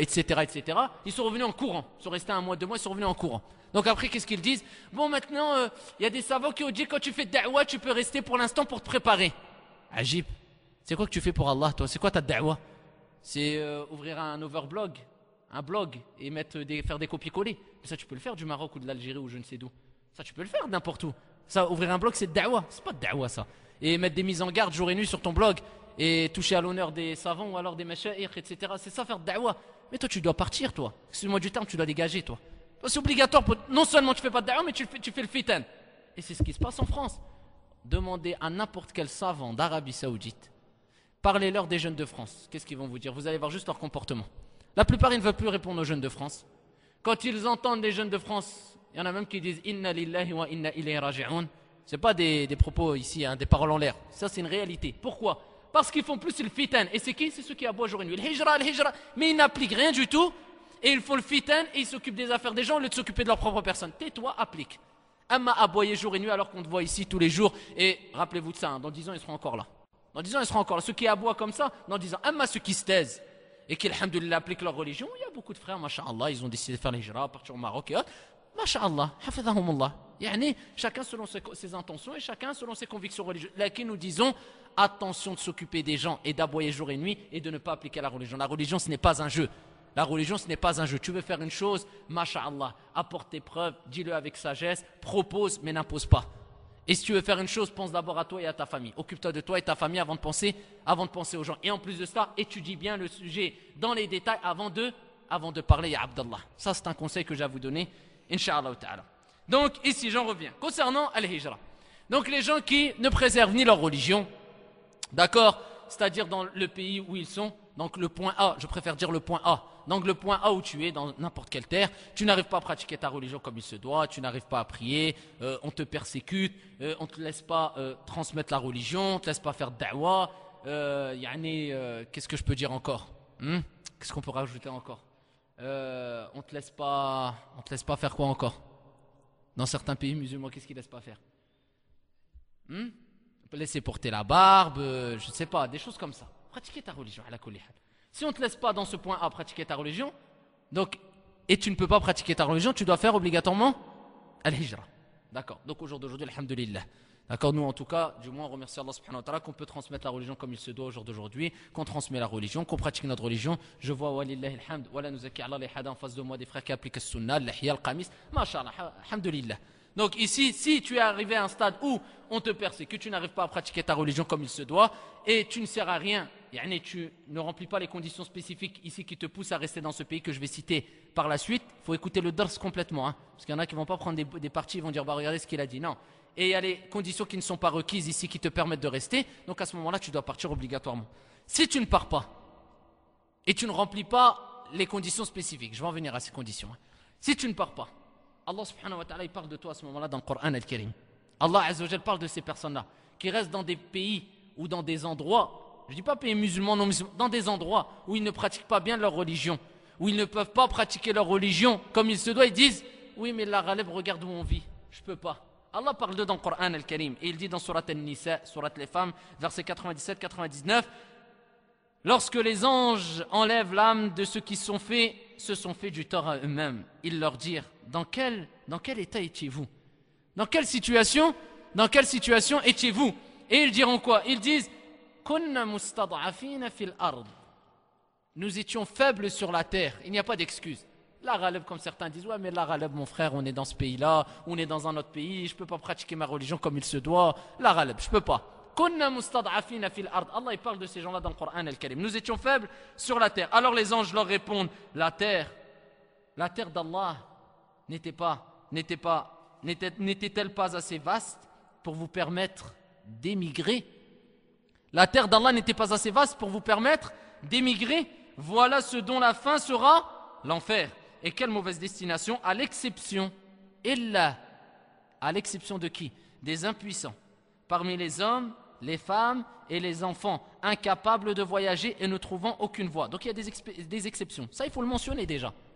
etc. Ils sont revenus en courant. Ils sont restés 1 mois, 2 mois, ils sont revenus en courant. Donc après qu'est-ce qu'ils disent? Bon maintenant il y a des savants qui ont dit quand tu fais da'wah, tu peux rester pour l'instant pour te préparer. Ajib. C'est quoi que tu fais pour Allah toi? C'est quoi ta da'wah? C'est ouvrir un overblog, un blog et faire des copier-coller. Mais ça tu peux le faire du Maroc ou de l'Algérie ou je ne sais d'où. Ça tu peux le faire n'importe où. Ça ouvrir un blog c'est da'wah, c'est pas da'wah ça. Et mettre des mises en garde jour et nuit sur ton blog et toucher à l'honneur des savants ou alors des mashayikh, etc. C'est ça faire da'wah. Mais toi tu dois partir toi. Excuse-moi du terme, tu dois dégager toi. Toi c'est obligatoire, non seulement tu fais pas de da'wah mais tu fais le fitan. Et c'est ce qui se passe en France. Demandez à n'importe quel savant d'Arabie Saoudite. Parlez-leur des jeunes de France. Qu'est-ce qu'ils vont vous dire? Vous allez voir juste leur comportement. La plupart, ils ne veulent plus répondre aux jeunes de France. Quand ils entendent les jeunes de France, il y en a même qui disent « Inna lillahi wa inna ilayhi raji'un ». Ce n'est pas des propos ici, hein, des paroles en l'air. Ça, c'est une réalité. Pourquoi? Parce qu'ils font plus le fitan. Et c'est qui? C'est ceux qui aboient jour et nuit. Le hijra. Mais ils n'appliquent rien du tout. Et ils font le fitan et ils s'occupent des affaires des gens au lieu de s'occuper de leur propre personne. Tais-toi, applique. Amma aboyer jour et nuit alors qu'on te voit ici tous les jours. Et rappelez-vous de ça, hein, dans 10 ans, ils seront encore là. Dans 10 ans, ils seront encore là. Ceux qui aboient comme ça, dans 10 ans. Amma ceux qui se taisent et qui, alhamdoulilah, appliquent leur religion, il y a beaucoup de frères, masha'Allah, ils ont décidé de faire l'hijra, partir au Maroc et autres. Masha'Allah, hafidahumullah. Yani, chacun selon ses intentions et chacun selon ses convictions religieuses. Là, qui nous disons, attention de s'occuper des gens et d'aboyer jour et nuit et de ne pas appliquer la religion. La religion, ce n'est pas un jeu. La religion, ce n'est pas un jeu. Tu veux faire une chose, masha'Allah, apporte tes preuves, dis-le avec sagesse, propose, mais n'impose pas. Et si tu veux faire une chose, pense d'abord à toi et à ta famille. Occupe-toi de toi et ta famille avant de penser aux gens. Et en plus de cela, étudie bien le sujet dans les détails avant de parler, ya Abdallah. Ça, c'est un conseil que j'ai à vous donner, Inch'Allah ta'ala. Donc, ici, j'en reviens. Concernant Al-Hijra. Donc, les gens qui ne préservent ni leur religion, d'accord, c'est-à-dire dans le pays où ils sont, donc le point A, je préfère dire le point A. Donc le point A où tu es, dans n'importe quelle terre, tu n'arrives pas à pratiquer ta religion comme il se doit, tu n'arrives pas à prier, on te persécute, on ne te laisse pas transmettre la religion, on ne te laisse pas faire da'wah, qu'est-ce que je peux dire encore Qu'est-ce qu'on peut rajouter encore on ne te laisse pas faire quoi encore? Dans certains pays musulmans, qu'est-ce qu'ils ne laissent pas faire? On peut laisser porter la barbe, je ne sais pas, des choses comme ça. Pratiquer ta religion, ala kulli hal. Si on ne te laisse pas dans ce point A pratiquer ta religion, donc, et tu ne peux pas pratiquer ta religion, tu dois faire obligatoirement al-hijra. D'accord. Donc au jour d'aujourd'hui, alhamdulillah. D'accord. Nous en tout cas, du moins on remercie Allah subhanahu wa ta'ala qu'on peut transmettre la religion comme il se doit au jour d'aujourd'hui, qu'on transmet la religion, qu'on pratique notre religion. Je vois walillahi alhamd, wala nuzaki Allah les hada en face de moi des frères qui appliquent le sunnah, l'ihya, al-qamis. Masha'Allah, alhamdulillah. Donc ici, si tu es arrivé à un stade où on te persécute, tu n'arrives pas à pratiquer ta religion comme il se doit, et tu ne sers à rien, tu ne remplis pas les conditions spécifiques ici qui te poussent à rester dans ce pays que je vais citer par la suite, il faut écouter le dars complètement, hein, parce qu'il y en a qui ne vont pas prendre des parties, ils vont dire, bah regardez ce qu'il a dit, non. Et il y a les conditions qui ne sont pas requises ici qui te permettent de rester, donc à ce moment-là, tu dois partir obligatoirement. Si tu ne pars pas, et tu ne remplis pas les conditions spécifiques, je vais en venir à ces conditions, hein. Si tu ne pars pas, Allah subhanahu wa ta'ala il parle de toi à ce moment-là dans le Coran al-Karim. Allah azza wa jalla parle de ces personnes-là qui restent dans des pays ou dans des endroits, je ne dis pas pays musulmans, non musulmans, dans des endroits où ils ne pratiquent pas bien leur religion, où ils ne peuvent pas pratiquer leur religion comme il se doit, ils disent oui mais la Ghaleb regarde où on vit, je ne peux pas. Allah parle d'eux dans le Coran al-Karim et il dit dans Surat An-Nisa, Surat les femmes, versets 97-99, lorsque les anges enlèvent l'âme de ceux qui se sont fait du tort à eux-mêmes, ils leur dirent dans quel état étiez-vous? Dans quelle situation étiez-vous? Et ils diront quoi? Ils disent kunna mustad'afina fil ard. Nous étions faibles sur la terre. Il n'y a pas d'excuse. La Ghaleb, comme certains disent, ouais mais la Ghaleb mon frère, on est dans ce pays-là, on est dans un autre pays, je ne peux pas pratiquer ma religion comme il se doit. La Ghaleb, je ne peux pas. Kunna mustad'afina fil ard. Allah il parle de ces gens-là dans le Coran al-Karim. Nous étions faibles sur la terre. Alors les anges leur répondent la terre d'Allah n'était-elle pas assez vaste pour vous permettre d'émigrer? La terre d'Allah n'était pas assez vaste pour vous permettre d'émigrer? Voilà ce dont la fin sera l'enfer. Et quelle mauvaise destination, à l'exception de qui? Des impuissants, parmi les hommes, les femmes et les enfants, incapables de voyager et ne trouvant aucune voie. Donc il y a des exceptions. Ça, il faut le mentionner déjà. Il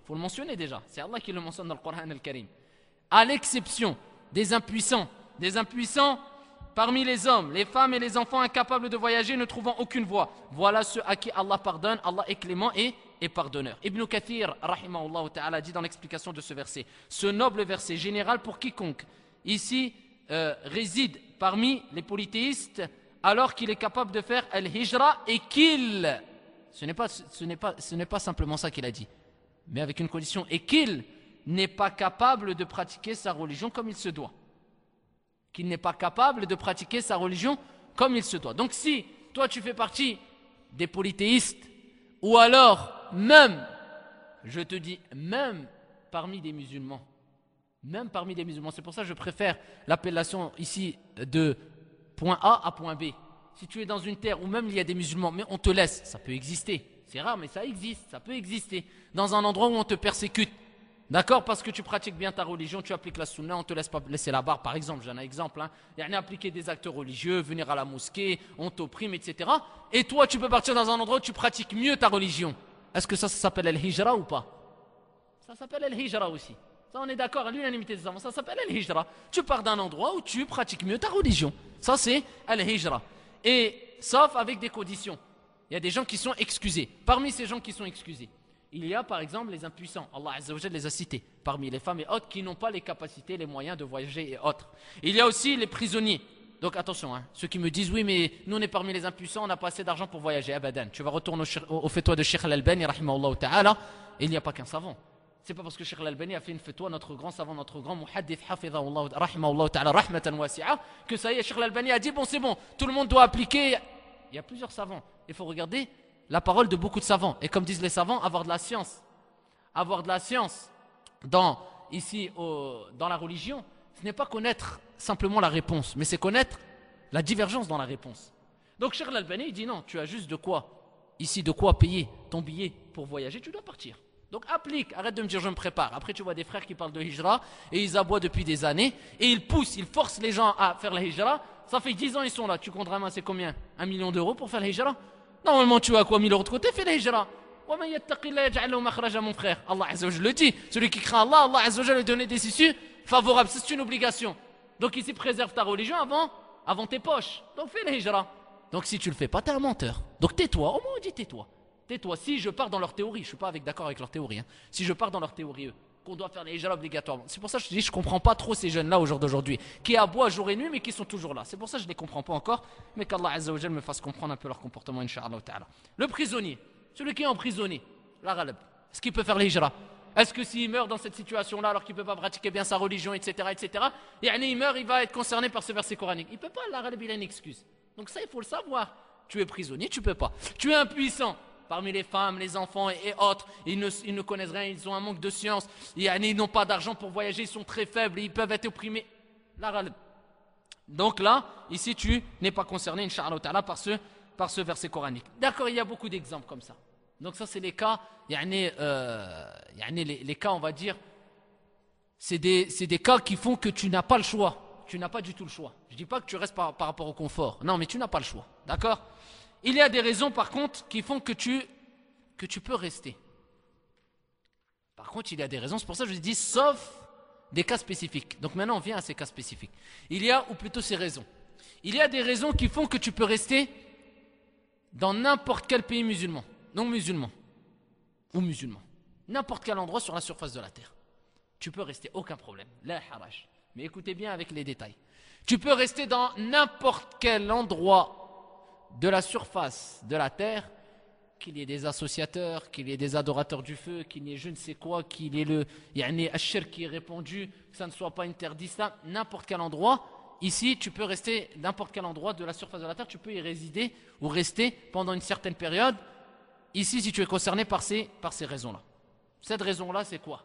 faut le mentionner déjà. C'est Allah qui le mentionne dans le Coran al-Karim. À l'exception des impuissants parmi les hommes, les femmes et les enfants incapables de voyager ne trouvant aucune voie. Voilà ceux à qui Allah pardonne, Allah est clément et pardonneur. Ibn Kathir, rahimahullah ta'ala, dit dans l'explication de ce verset, ce noble verset général pour quiconque ici réside parmi les polythéistes alors qu'il est capable de faire al-hijra et qu'il, ce n'est pas simplement ça qu'il a dit, mais avec une condition, et qu'il n'est pas capable de pratiquer sa religion comme il se doit. Qu'il n'est pas capable de pratiquer sa religion comme il se doit. Donc si toi tu fais partie des polythéistes, ou alors même, je te dis, même parmi des musulmans, c'est pour ça que je préfère l'appellation ici de point A à point B. Si tu es dans une terre où même il y a des musulmans, mais on te laisse, ça peut exister, c'est rare mais ça existe, ça peut exister, dans un endroit où on te persécute, d'accord, parce que tu pratiques bien ta religion, tu appliques la sunna, on ne te laisse pas laisser la barre, par exemple, j'en ai un exemple, il y a appliquer des actes religieux, venir à la mosquée, on t'opprime, etc. Et toi tu peux partir dans un endroit où tu pratiques mieux ta religion. Est-ce que ça s'appelle al-hijra ou pas? Ça s'appelle al-hijra aussi. Ça, on est d'accord, à l'unanimité des savants, ça s'appelle al-hijra. Tu pars d'un endroit où tu pratiques mieux ta religion. Ça, c'est al-hijra. Et sauf avec des conditions. Il y a des gens qui sont excusés. Parmi ces gens qui sont excusés, il y a par exemple les impuissants. Allah Azza wa Jalla les a cités. Parmi les femmes et autres qui n'ont pas les capacités, les moyens de voyager et autres. Il y a aussi les prisonniers. Donc attention, ceux qui me disent oui mais nous on est parmi les impuissants, on n'a pas assez d'argent pour voyager. Abadan, tu vas retourner au fatwa de Cheikh Al-Albani rahimahullah ta'ala, et il n'y a pas qu'un savant. C'est pas parce que Cheikh Al-Albani a fait une fatwa, notre grand savant, notre grand muhaddith hafidhahullah rahimahullah ta'ala rahmatan wasi'a, que ça y est, Cheikh Al-Albani a dit bon c'est bon, tout le monde doit appliquer. Il y a plusieurs savants, il faut regarder la parole de beaucoup de savants, et comme disent les savants, avoir de la science dans la religion, ce n'est pas connaître simplement la réponse, mais c'est connaître la divergence dans la réponse. Donc Cheikh Al-Albani dit non, tu as juste de quoi payer ton billet pour voyager, tu dois partir. Donc applique, arrête de me dire je me prépare. Après tu vois des frères qui parlent de hijra et ils aboient depuis des années et ils forcent les gens à faire la hijra. Ça fait 10 ans ils sont là, tu comptes ramasser combien? 1 million d'euros pour faire la hijra? Normalement tu as quoi, 1000 euros de côté, fais la hijra. Mon frère, Allah Azza wa Jalla le dit, celui qui craint Allah, Allah Azza wa Jalla lui donne des issues favorables, c'est une obligation. Donc ici préserve ta religion avant tes poches. Donc fais la hijra. Donc si tu le fais pas, t'es un menteur. Donc tais-toi, au moins on dit tais-toi. Tais-toi, si je pars dans leur théorie, je ne suis pas d'accord avec leur théorie, si je pars dans leur théorie, qu'on doit faire les hijra obligatoirement, c'est pour ça que je dis je ne comprends pas trop ces jeunes-là au jour d'aujourd'hui, qui aboient jour et nuit mais qui sont toujours là, c'est pour ça que je ne les comprends pas encore, mais qu'Allah Azza wa Jalla me fasse comprendre un peu leur comportement, incha'Allah ta'ala. Le prisonnier, celui qui est emprisonné, la ghalab, est-ce qu'il peut faire les hijra? Est-ce que s'il meurt dans cette situation-là alors qu'il ne peut pas pratiquer bien sa religion, etc., il meurt, il va être concerné par ce verset coranique? Il ne peut pas, la ghalab, il a une excuse. Donc ça, il faut le savoir. Tu es prisonnier, tu ne peux pas. Tu es impuissant. Parmi les femmes, les enfants et autres, ils ne connaissent rien, ils ont un manque de science, ils n'ont pas d'argent pour voyager, ils sont très faibles, ils peuvent être opprimés. Donc là, ici tu n'es pas concerné, incha'Allah ta'ala, par ce verset coranique. D'accord, il y a beaucoup d'exemples comme ça. Donc ça c'est les cas, les cas on va dire, c'est des cas qui font que tu n'as pas le choix, tu n'as pas du tout le choix. Je ne dis pas que tu restes par rapport au confort, non mais tu n'as pas le choix, d'accord? Il y a des raisons par contre qui font que tu peux rester. Par contre il y a des raisons, c'est pour ça que je vous dis sauf des cas spécifiques. Donc maintenant on vient à ces cas spécifiques. Il y a, ou plutôt ces raisons. Il y a des raisons qui font que tu peux rester dans n'importe quel pays musulman, non musulman, ou musulman. N'importe quel endroit sur la surface de la terre. Tu peux rester, aucun problème. La haraj. Mais écoutez bien avec les détails. Tu peux rester dans n'importe quel endroit de la surface de la terre, qu'il y ait des associateurs, qu'il y ait des adorateurs du feu, qu'il y ait je ne sais quoi, qu'il y ait le ashir qui est répandu, que ça ne soit pas interdit, ça, n'importe quel endroit. Ici, tu peux rester n'importe quel endroit de la surface de la terre, tu peux y résider ou rester pendant une certaine période. Ici, si tu es concerné par ces raisons-là. Cette raison-là, c'est quoi?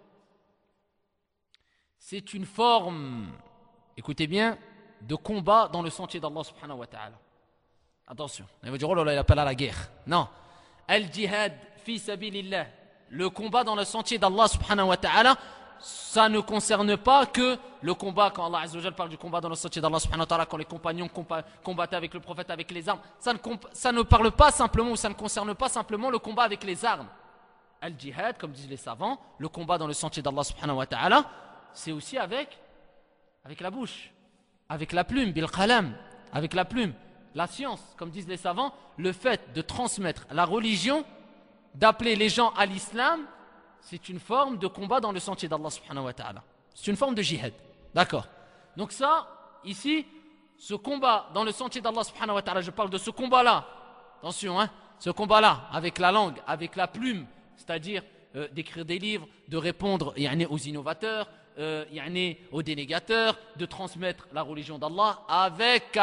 C'est une forme, écoutez bien, de combat dans le sentier d'Allah subhanahu wa ta'ala. Attention, il va dire oh là là, il appelle à la guerre. Non. Al-jihad fi sabilillah. Le combat dans le sentier d'Allah subhanahu wa ta'ala, ça ne concerne pas que le combat, quand Allah Azza wa Jalla parle du combat dans le sentier d'Allah subhanahu wa ta'ala, quand les compagnons combattaient avec le prophète avec les armes, ça ne parle pas simplement, ou ça ne concerne pas simplement le combat avec les armes. al-jihad, comme disent les savants, le combat dans le sentier d'Allah subhanahu wa ta'ala, c'est aussi avec la bouche, avec la plume, bil qalam, avec la plume. La science, comme disent les savants, le fait de transmettre la religion, d'appeler les gens à l'islam, c'est une forme de combat dans le sentier d'Allah subhanahu wa ta'ala. C'est une forme de jihad. D'accord. Donc ça, ici, ce combat dans le sentier d'Allah subhanahu wa ta'ala, je parle de ce combat-là. Attention, hein, ce combat-là, avec la langue, avec la plume, c'est-à-dire d'écrire des livres, de répondre aux innovateurs, aux dénégateurs, de transmettre la religion d'Allah avec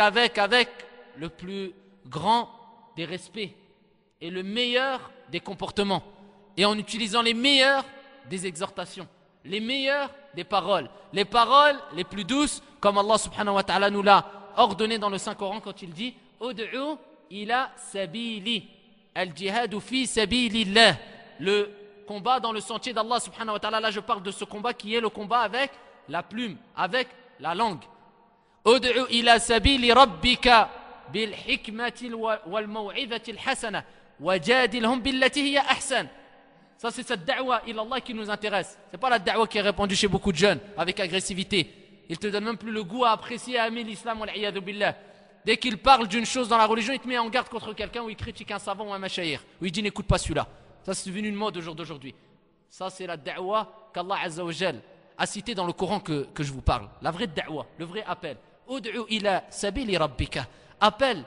le plus grand des respects et le meilleur des comportements et en utilisant les meilleures des exhortations, les meilleures des paroles, les paroles les plus douces comme Allah subhanahu wa ta'ala nous l'a ordonné dans le Saint-Coran quand il dit Ud'u ila sabili al-jihadu fi sabilillah, le combat dans le sentier d'Allah subhanahu wa ta'ala. Là je parle de ce combat qui est le combat avec la plume, avec la langue. Ud'u ila sabili rabbika bil hikmati wal maw'izati al hasana wajadilhum billati hiya ahsan. Ça c'est cette da'wa ila Allah qui nous intéresse. C'est pas la da'wa qui est répandue chez beaucoup de jeunes avec agressivité. Il te donne même plus le goût à apprécier, à aimer l'islam wal iyadu billah. Dès qu'il parle d'une chose dans la religion, il te met en garde contre quelqu'un ou il critique un savant ou un mashayikh, ou il dit n'écoute pas celui-là. Ça c'est devenu une mode au jour d'aujourd'hui. Ça c'est la da'wa qu'Allah Azza wa Jal a cité dans le Coran que je vous parle. La vraie da'wa, le vrai appel. Ud'u ila sabili rabbika. Appelle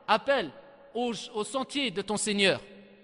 au sentier de ton Seigneur.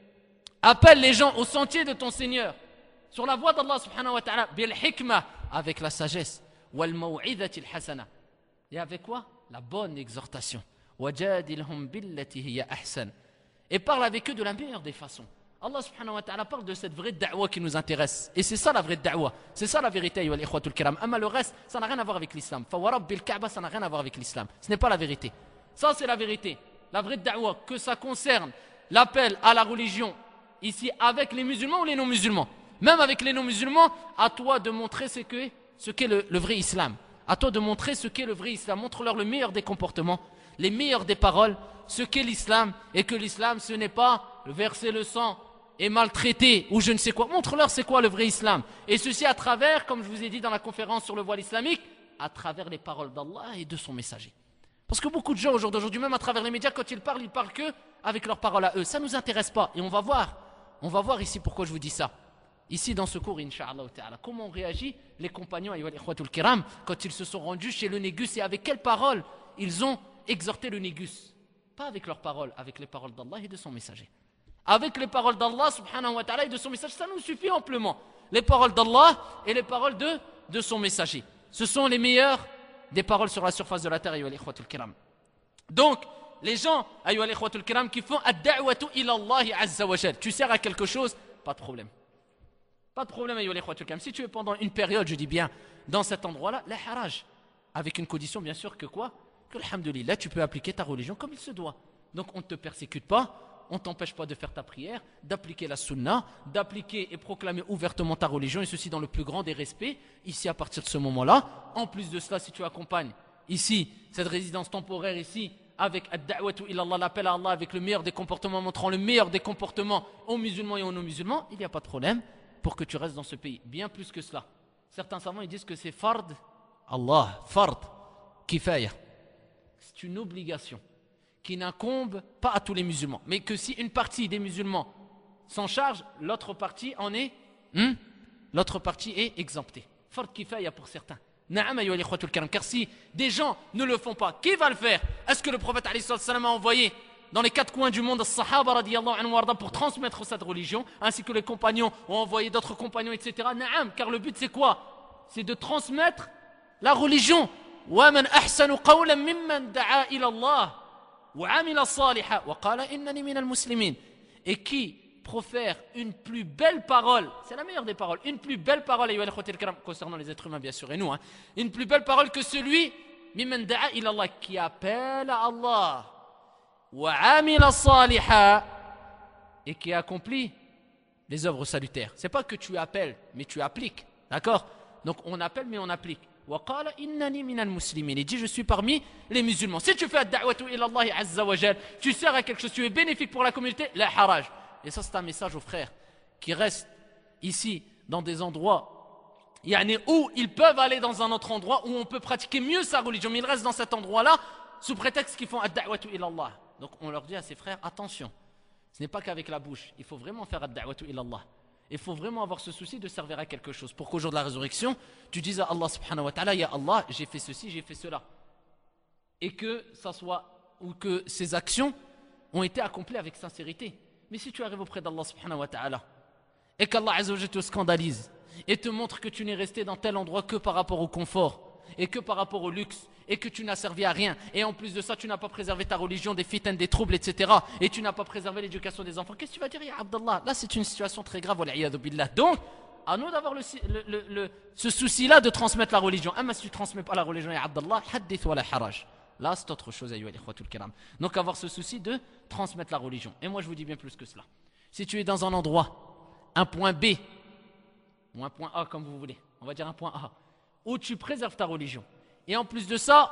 Appelle les gens au sentier de ton Seigneur. Sur la voie d'Allah subhanahu wa ta'ala. Bil hikmah, avec la sagesse. Wal maw'izati al hasana. Et avec quoi? La bonne exhortation. Wajadilhum billati hiya ahsan. Et parle avec eux de la meilleure des façons. Allah subhanahu wa ta'ala parle de cette vraie da'wa qui nous intéresse. Et c'est ça la vraie da'wa. C'est ça la vérité, ayyuhal ikhwatul kiram. Amma le reste, ça n'a rien à voir avec l'islam. Fawarabbil Kaaba, ça n'a rien à voir avec l'islam. Ce n'est pas la vérité. Ça c'est la vérité. La vraie da'wa, que ça concerne l'appel à la religion, ici avec les musulmans ou les non-musulmans. Même avec les non-musulmans, à toi de montrer ce qu'est le vrai islam. À toi de montrer ce qu'est le vrai islam. Montre-leur le meilleur des comportements, les meilleures des paroles, ce qu'est l'islam, et que l'islam ce n'est pas verser le sang et maltraiter ou je ne sais quoi. Montre-leur c'est quoi le vrai islam. Et ceci à travers, comme je vous ai dit dans la conférence sur le voile islamique, à travers les paroles d'Allah et de son messager. Parce que beaucoup de gens aujourd'hui, même à travers les médias, quand ils parlent que avec leurs paroles à eux. Ça ne nous intéresse pas. Et on va voir ici pourquoi je vous dis ça. Ici dans ce cours, Inch'Allah ta'ala, comment ont réagi les compagnons, ayyuhal ikhwatul kiram, quand ils se sont rendus chez le Négus et avec quelles paroles ils ont exhorté le Négus. Pas avec leurs paroles, avec les paroles d'Allah et de son messager. Avec les paroles d'Allah subhanahu wa ta'ala et de son messager, ça nous suffit amplement. Les paroles d'Allah et les paroles de son messager. Ce sont les meilleures des paroles sur la surface de la terre, ayyuhal ikhwatul kiram. Donc, les gens, ayyuhal ikhwatul kiram, qui font ad-da'watu ila Allah azza wa jal. Tu sers à quelque chose, pas de problème. Pas de problème, ayyuhal ikhwatul kiram. Si tu es pendant une période, je dis bien, dans cet endroit-là, la haraj. Avec une condition, bien sûr, que quoi? Que, alhamdoulilah, tu peux appliquer ta religion comme il se doit. Donc, on ne te persécute pas. On ne t'empêche pas de faire ta prière, d'appliquer la sunna, d'appliquer et proclamer ouvertement ta religion, et ceci dans le plus grand des respects, ici à partir de ce moment-là. En plus de cela, si tu accompagnes ici, cette résidence temporaire ici, avec ad-da'watu ila Allah, l'appel à Allah, avec le meilleur des comportements, montrant le meilleur des comportements aux musulmans et aux non-musulmans, il n'y a pas de problème pour que tu restes dans ce pays. Bien plus que cela. Certains savants ils disent que c'est fard, kifaya. C'est une obligation qui n'incombe pas à tous les musulmans, mais que si une partie des musulmans s'en charge, l'autre partie est exemptée. Fard kifaya pour certains. Na'am ayyuhal ikhwatul kiram, car si des gens ne le font pas, qui va le faire? Est-ce que le prophète alayhi salam a envoyé dans les quatre coins du monde as-sahaba radiyallahu anhu warda pour transmettre cette religion, ainsi que les compagnons ont envoyé d'autres compagnons, etc. Na'am, car le but c'est quoi? C'est de transmettre la religion. Wa man ahsanu qawlan mimman da'a ila Allah wa 'amila salihan wa qala innani minal muslimin. Et qui profère une plus belle parole, c'est la meilleure des paroles, une plus belle parole concernant les êtres humains bien sûr et nous, une plus belle parole que celui mimman da'a ila Allah, qui appelle à Allah wa 'amila salihan, et qui accomplit les œuvres salutaires. C'est pas que tu appelles mais tu appliques, d'accord? Donc on appelle mais on applique. Wa qala innani minal muslimin, il dit je suis parmi les musulmans. Si tu fais ad-da'watu ila Allah azza wa jal, tu sers à quelque chose, tu es bénéfique pour la communauté, la haraj. Et ça c'est un message aux frères qui restent ici dans des endroits où ils peuvent aller dans un autre endroit où on peut pratiquer mieux sa religion, mais ils restent dans cet endroit-là sous prétexte qu'ils font ad-da'watu ilallah. Donc on leur dit à ses frères, attention, ce n'est pas qu'avec la bouche, il faut vraiment faire ad-da'watu ilallah. Il faut vraiment avoir ce souci de servir à quelque chose pour qu'au jour de la résurrection, tu dises à Allah subhanahu wa ta'ala, ya Allah, j'ai fait ceci, j'ai fait cela. Et que ça soit, ou que ces actions ont été accomplies avec sincérité. Mais si tu arrives auprès d'Allah subhanahu wa ta'ala et qu'Allah azza wa jalla te scandalise et te montre que tu n'es resté dans tel endroit que par rapport au confort et que par rapport au luxe et que tu n'as servi à rien et en plus de ça tu n'as pas préservé ta religion des fitnes, des troubles, etc. et tu n'as pas préservé l'éducation des enfants, qu'est-ce que tu vas dire, ya Abdallah? Là c'est une situation très grave, wal'iyadu billah. Donc à nous d'avoir ce souci-là de transmettre la religion. Mais si tu ne transmets pas la religion, ya Abdallah, haddith wa la haraj. Là c'est autre chose, ayyuha al-ikhwatul kiram. Donc avoir ce souci de transmettre la religion. Et moi je vous dis bien plus que cela. Si tu es dans un endroit, un point B ou un point A comme vous voulez, on va dire un point A, où tu préserves ta religion. Et en plus de ça,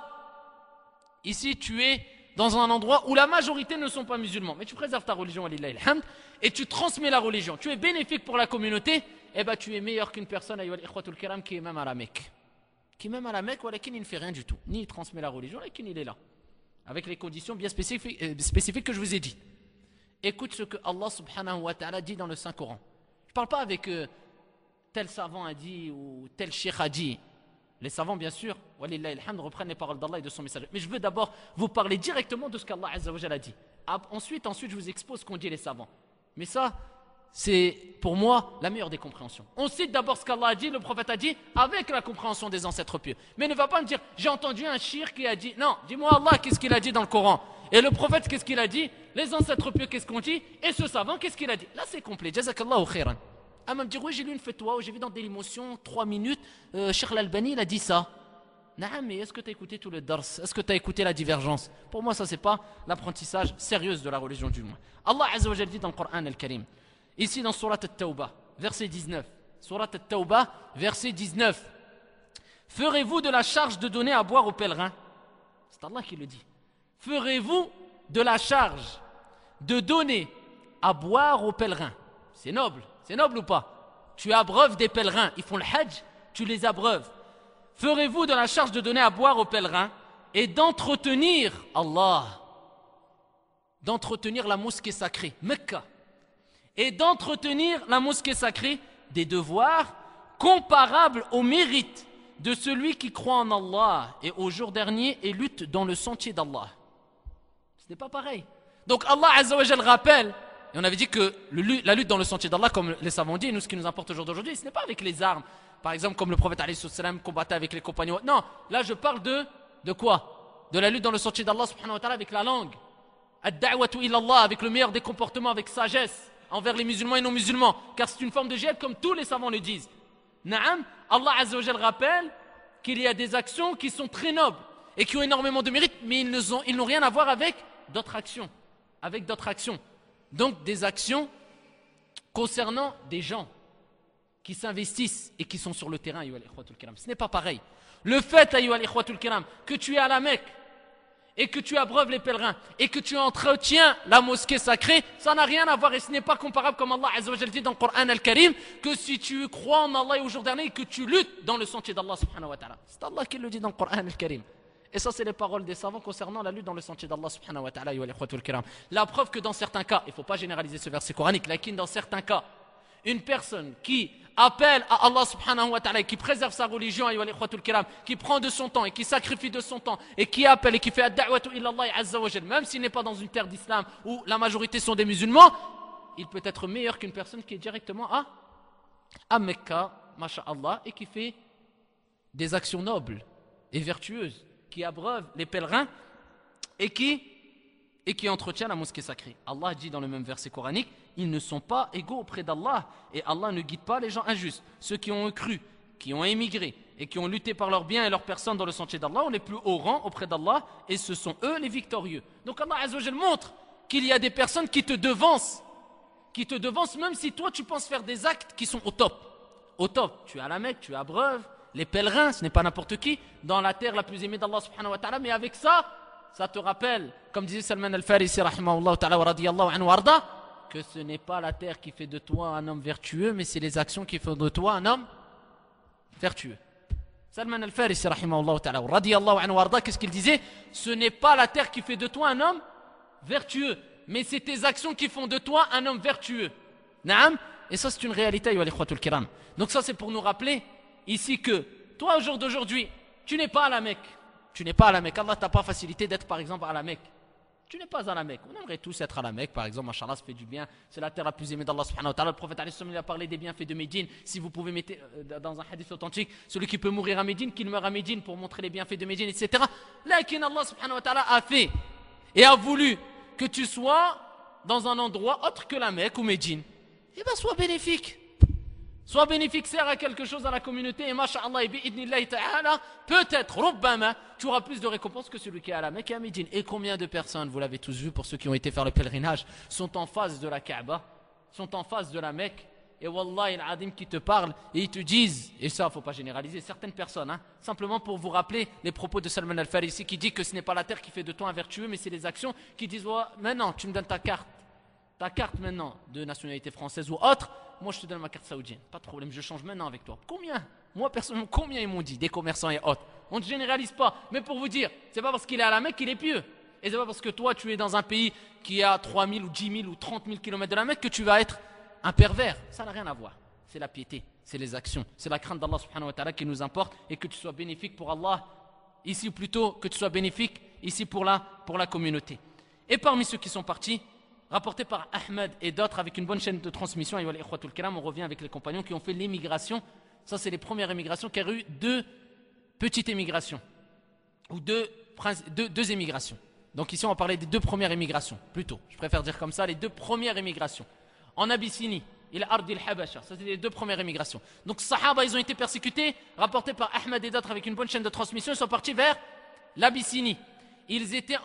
ici tu es dans un endroit où la majorité ne sont pas musulmans, mais tu préserves ta religion, et tu transmets la religion, tu es bénéfique pour la communauté, et bien tu es meilleur qu'une personne, qui est même à la Mecque. Qui est même à la Mecque, il ne fait rien du tout. Ni il transmet la religion, il est là. Avec les conditions bien spécifiques que je vous ai dit. Écoute ce que Allah subhanahu wa ta'ala dit dans le Saint-Coran. Je ne parle pas avec tel savant a dit ou tel cheikh a dit. Les savants, bien sûr, reprennent les paroles d'Allah et de son message. Mais je veux d'abord vous parler directement de ce qu'Allah azza wa jalla a dit. Ensuite, je vous expose ce qu'ont dit les savants. Mais ça, c'est pour moi la meilleure des compréhensions. On cite d'abord ce qu'Allah a dit, le prophète a dit, avec la compréhension des ancêtres pieux. Mais ne va pas me dire, j'ai entendu un shir qui a dit. Non, dis-moi Allah, qu'est-ce qu'il a dit dans le Coran? Et le prophète, qu'est-ce qu'il a dit? Les ancêtres pieux, qu'est-ce qu'on dit? Et ce savant, qu'est-ce qu'il a dit? Là, c'est complet. Jazakallahu khairan. À me dire, oui, j'ai lu une fatwa, j'ai vu dans Dailymotion, 3 minutes, Cheikh Al-Albani, il a dit ça. Non, mais est-ce que tu as écouté tout le dars? Est-ce que tu as écouté la divergence? Pour moi, ça, c'est pas l'apprentissage sérieux de la religion du moins. Allah Azza wa Jalla dit dans le Coran Al-Karim, ici dans Surat At-Tawbah, verset 19. Surat At-Tawbah, verset 19. Ferez-vous de la charge de donner à boire aux pèlerins? C'est Allah qui le dit. Ferez-vous de la charge de donner à boire aux pèlerins? C'est noble ou pas? Tu abreuves des pèlerins, ils font le hajj, tu les abreuves. Ferez-vous de la charge de donner à boire aux pèlerins et d'entretenir la mosquée sacrée, Mecca, et d'entretenir la mosquée sacrée des devoirs comparables au mérite de celui qui croit en Allah et au jour dernier et lutte dans le sentier d'Allah? Ce n'est pas pareil. Donc Allah Azza wa Jal rappelle. Et on avait dit que la lutte dans le sentier d'Allah, comme les savants disent, nous ce qui nous importe aujourd'hui, ce n'est pas avec les armes. Par exemple, comme le prophète alayhi salam combattait avec les compagnons. Non, là je parle de quoi? De la lutte dans le sentier d'Allah subhanahu wa ta'ala avec la langue. Ad-da'watu ilallah, avec le meilleur des comportements, avec sagesse, envers les musulmans et non musulmans. Car c'est une forme de djihad comme tous les savants le disent. Naam, Allah Azza wa Jal rappelle qu'il y a des actions qui sont très nobles et qui ont énormément de mérite, mais ils n'ont rien à voir avec d'autres actions. Donc des actions concernant des gens qui s'investissent et qui sont sur le terrain, ayyuha al-ikhwatul kiram. Ce n'est pas pareil. Le fait, ayyuha al-ikhwatul kiram, que tu es à la Mecque et que tu abreuves les pèlerins et que tu entretiens la mosquée sacrée, ça n'a rien à voir et ce n'est pas comparable comme Allah Azza wa Jalla dit dans le Coran Al-Karim que si tu crois en Allah et au jour dernier et que tu luttes dans le sentier d'Allah subhanahu wa ta'ala. C'est Allah qui le dit dans le Coran Al-Karim. Et ça, c'est les paroles des savants concernant la lutte dans le sentier d'Allah subhanahu wa ta'ala. La preuve que dans certains cas, il ne faut pas généraliser ce verset coranique, lakin dans certains cas, une personne qui appelle à Allah subhanahu wa ta'ala et qui préserve sa religion, qui prend de son temps et qui sacrifie de son temps et qui appelle et qui fait ad-da'watu illallah azza wa jal, même s'il n'est pas dans une terre d'islam où la majorité sont des musulmans, il peut être meilleur qu'une personne qui est directement à Mecca, masha'Allah, et qui fait des actions nobles et vertueuses, qui abreuve les pèlerins et qui entretient la mosquée sacrée. Allah dit dans le même verset coranique, ils ne sont pas égaux auprès d'Allah et Allah ne guide pas les gens injustes. Ceux qui ont cru, qui ont émigré et qui ont lutté par leurs biens et leurs personnes dans le sentier d'Allah ont les plus hauts rangs auprès d'Allah et ce sont eux les victorieux. Donc Allah Azza wa Jal montre qu'il y a des personnes qui te devancent même si toi tu penses faire des actes qui sont au top. Au top, tu es à la Mecque, tu es à Breuve, les pèlerins, ce n'est pas n'importe qui, dans la terre la plus aimée d'Allah subhanahu wa ta'ala, mais avec ça te rappelle, comme disait Salman al-Farisi rahimahullah ta'ala wa radiyallahu anhu arda, que ce n'est pas la terre qui fait de toi un homme vertueux, mais c'est les actions qui font de toi un homme vertueux. Salman al-Farisi, rahimahullah ta'ala, radiyallahu anhu warda, qu'est-ce qu'il disait? Ce n'est pas la terre qui fait de toi un homme vertueux, mais c'est tes actions qui font de toi un homme vertueux. Naam? Et ça, c'est une réalité, ayyuha al-ikhwatul kiram. Donc ça, c'est pour nous rappeler ici que toi, au jour d'aujourd'hui, tu n'es pas à la Mecque. Tu n'es pas à la Mecque. Allah t'a pas facilité d'être, par exemple, à la Mecque. Tu n'es pas à la Mecque. On aimerait tous être à la Mecque, par exemple. Machallah, ça fait du bien. C'est la terre la plus aimée d'Allah subhanahu wa ta'ala. Le prophète il a parlé des bienfaits de Médine. Si vous pouvez mettre dans un hadith authentique, celui qui peut mourir à Médine, qu'il meurt à Médine pour montrer les bienfaits de Médine, etc. Là, Allah subhanahu wa ta'ala a fait et a voulu que tu sois dans un endroit autre que la Mecque ou Médine. Eh bien, sois bénéfique. Sois bénéfique, sert à quelque chose à la communauté et masha'Allah et bi'idnillahi ta'ala, peut-être, rubbama, tu auras plus de récompenses que celui qui est à la Mecque et à Médine. Et combien de personnes, vous l'avez tous vu pour ceux qui ont été faire le pèlerinage, sont en face de la Kaaba, sont en face de la Mecque, et Wallahi al-Adim qui te parlent et ils te disent, et ça il ne faut pas généraliser, certaines personnes, simplement pour vous rappeler les propos de Salman al-Farisi qui dit que ce n'est pas la terre qui fait de toi un vertueux, mais c'est les actions qui disent, ouais, maintenant tu me donnes ta carte maintenant de nationalité française ou autre, moi je te donne ma carte saoudienne, pas de problème, je change maintenant avec toi. Combien? Moi personnellement, combien ils m'ont dit, des commerçants et autres? On ne généralise pas, mais pour vous dire, c'est pas parce qu'il est à la Mecque qu'il est pieux. Et c'est pas parce que toi tu es dans un pays qui a 3000 ou 10 000 ou 30 000 km de la Mecque que tu vas être un pervers. Ça n'a rien à voir. C'est la piété, c'est les actions, c'est la crainte d'Allah subhanahu wa ta'ala qui nous importe et que tu sois bénéfique pour Allah, ici ou plutôt que tu sois bénéfique ici pour la communauté. Et parmi ceux qui sont partis, rapporté par Ahmed et d'autres avec une bonne chaîne de transmission, on revient avec les compagnons qui ont fait l'émigration. Ça, c'est les premières émigrations, qui a eu deux petites émigrations, ou deux émigrations. Donc ici, on va parler des deux premières émigrations, plutôt. Je préfère dire comme ça, les deux premières émigrations. En Abyssinie, il Ardil Habasha, ça c'est les deux premières émigrations. Donc, Sahaba, ils ont été persécutés, rapportés par Ahmed et d'autres avec une bonne chaîne de transmission, ils sont partis vers l'Abyssinie. Ils étaient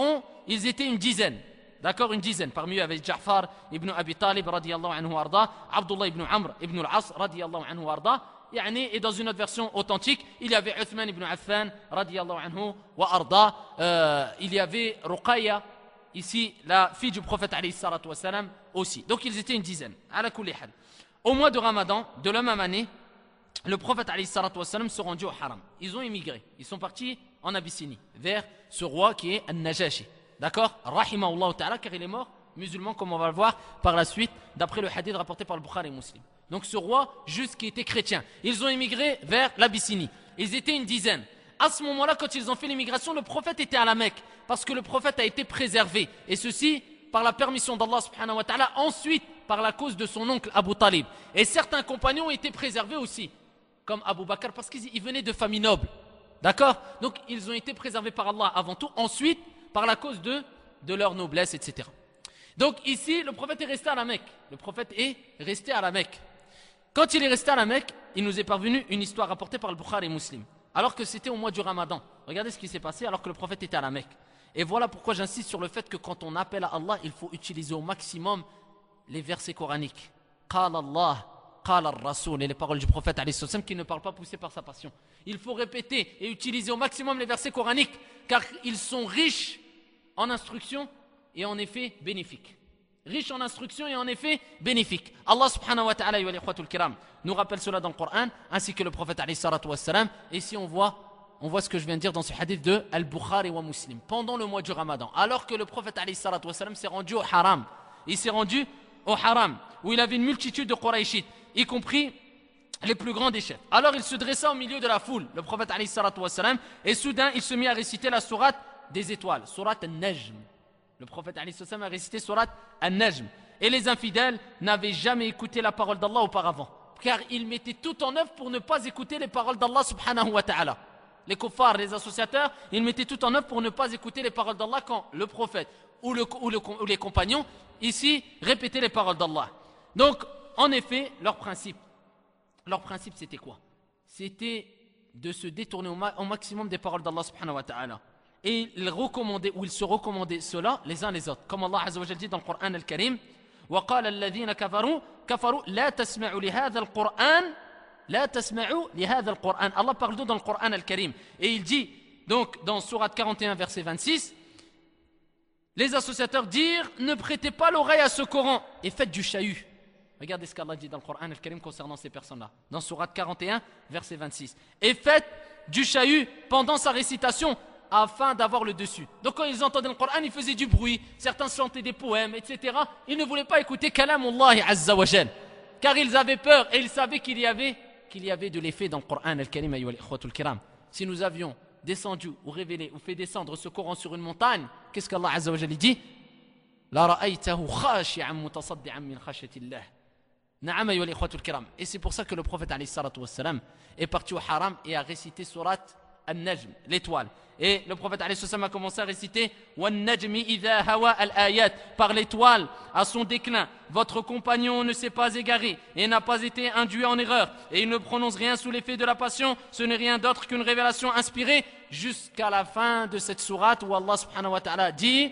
une dizaine. D'accord, une dizaine. Parmi eux, avec Ja'far ibn Abi Talib, radiyallahu anhu warda, Abdullah ibn Amr ibn al-As, radiyallahu anhu warda. Et dans une autre version authentique, il y avait Uthman ibn Affan, radiyallahu anhu wa arda. Il y avait Ruqayya, ici, la fille du prophète, alayhi salatu wa salam, aussi. Donc, ils étaient une dizaine. Ala kulli hal. Au mois de Ramadan, de la même année, le prophète, alayhi salatu wa salam, se rendit au Haram. Ils ont émigré. Ils sont partis en Abyssinie, vers ce roi qui est An-Najashi. D'accord, rahimahullah ta'ala, car il est mort musulman, comme on va le voir par la suite, d'après le hadith rapporté par le Bukhari et Muslim. Donc ce roi, juste qui était chrétien, ils ont émigré vers l'Abyssinie. Ils étaient une dizaine. À ce moment-là, quand ils ont fait l'immigration, le prophète était à la Mecque, parce que le prophète a été préservé. Et ceci, par la permission d'Allah subhanahu wa ta'ala, ensuite, par la cause de son oncle Abu Talib. Et certains compagnons ont été préservés aussi, comme Abu Bakr, parce qu'ils venaient de familles nobles. D'accord? Donc ils ont été préservés par Allah avant tout, ensuite, par la cause de leur noblesse, etc. Donc ici, le prophète est resté à la Mecque. Le prophète est resté à la Mecque. Quand il est resté à la Mecque, il nous est parvenu une histoire rapportée par le Bukhari et Muslim. Alors que c'était au mois du Ramadan. Regardez ce qui s'est passé alors que le prophète était à la Mecque. Et voilà pourquoi j'insiste sur le fait que quand on appelle à Allah, il faut utiliser au maximum les versets coraniques. Qala Allah, qala ar-Rasul, et les paroles du prophète alayhi salam qui ne parlent pas poussées par sa passion. Il faut répéter et utiliser au maximum les versets coraniques car ils sont riches en instruction et en effet bénéfiques. Riche en instruction et en effet bénéfique. Allah subhanahu wa ta'ala nous rappelle cela dans le Coran, ainsi que le prophète alayhi salatu wa salam. Et ici on voit ce que je viens de dire dans ce hadith de Al-Bukhari wa Muslim, pendant le mois du Ramadan, alors que le prophète alayhi salatu wa salam s'est rendu au Haram. Il s'est rendu au Haram, où il avait une multitude de Qurayshites, y compris les plus grands des chefs. Alors il se dressa au milieu de la foule, le prophète alayhi salatu wa salam, et soudain il se mit à réciter la sourate des étoiles, sourate An-Najm. Le prophète alayhi salatu wa salam a récité sourate An-Najm. Et les infidèles n'avaient jamais écouté la parole d'Allah auparavant, car ils mettaient tout en œuvre pour ne pas écouter les paroles d'Allah subhanahu wa ta'ala. Les kuffars, les associateurs, ils mettaient tout en œuvre pour ne pas écouter les paroles d'Allah quand le prophète ou les compagnons, ici, répétaient les paroles d'Allah. Donc, en effet, leur principe c'était quoi? C'était de se détourner au maximum des paroles d'Allah subhanahu wa ta'ala. Et ils se recommandaient cela les uns les autres. Comme Allah azza wa jalla dit dans le Coran al-Karim, وَقَالَ الَّذِينَ كَفَرُوا لَا تَسْمَعُوا لِهَذَا الْقُرْآنِ لا تسمعوا لهذا القرآن. Allah parle d'eux dans le Coran al-Karim. Et il dit, donc, dans Sourate 41, verset 26, les associateurs dirent ne prêtez pas l'oreille à ce Coran et faites du chahut. Regardez ce qu'Allah dit dans le Coran al-Karim concernant ces personnes-là. Dans Sourate 41, verset 26. Et faites du chahut pendant sa récitation afin d'avoir le dessus. Donc quand ils entendaient le Coran, ils faisaient du bruit. Certains chantaient des poèmes, etc. Ils ne voulaient pas écouter Kalamullah Azza wa Jal. Car ils avaient peur et ils savaient qu'il y avait de l'effet dans le Coran al-Karim. Ayyuhal ikhwatul kiram. Si nous avions descendu ou révélé ou fait descendre ce Coran sur une montagne, qu'est-ce qu'Allah Azza wa Jal dit? La ra'aytahu khashi'an mutasaddi'an min khashyatillah. Et c'est pour ça que le prophète est parti au haram et a récité surat An-Najm, l'étoile. Et le prophète a commencé à réciter Wan-Najmi idha hawa al-ayat, par l'étoile à son déclin. Votre compagnon ne s'est pas égaré et n'a pas été induit en erreur. Et il ne prononce rien sous l'effet de la passion. Ce n'est rien d'autre qu'une révélation inspirée jusqu'à la fin de cette sourate où Allah subhanahu wa ta'ala dit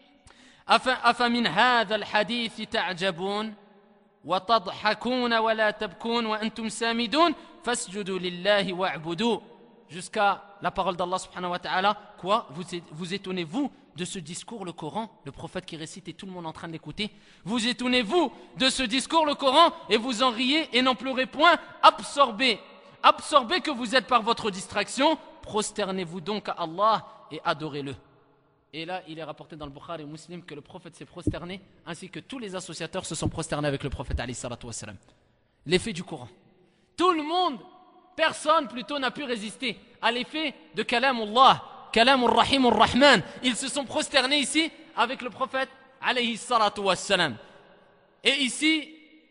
Afa min hadha al-hadith ta'jabun وَتَضْحَكُونَ وَلَا تَبْكُونَ وَأَنْتُمْ سَامِدُونَ فَاسْجُدُوا لِلَّهِ وَاعْبُدُوا. Jusqu'à la parole d'Allah subhanahu wa ta'ala. Quoi? Vous étonnez-vous de ce discours, le Coran, le prophète qui récite et tout le monde en train de l'écouter? Vous étonnez-vous de ce discours, le Coran, et vous en riez et n'en pleurez point? Absorbez que vous êtes par votre distraction. Prosternez-vous donc à Allah et adorez-le. Et là, il est rapporté dans le Bukhari et Muslim que le prophète s'est prosterné, ainsi que tous les associateurs se sont prosternés avec le prophète alayhi salatu wassalam. L'effet du Coran. Tout le monde, personne plutôt n'a pu résister à l'effet de Kalamullah, Kalamur Rahimur Rahman. Ils se sont prosternés ici avec le prophète alayhi salatu wassalam. Et ici,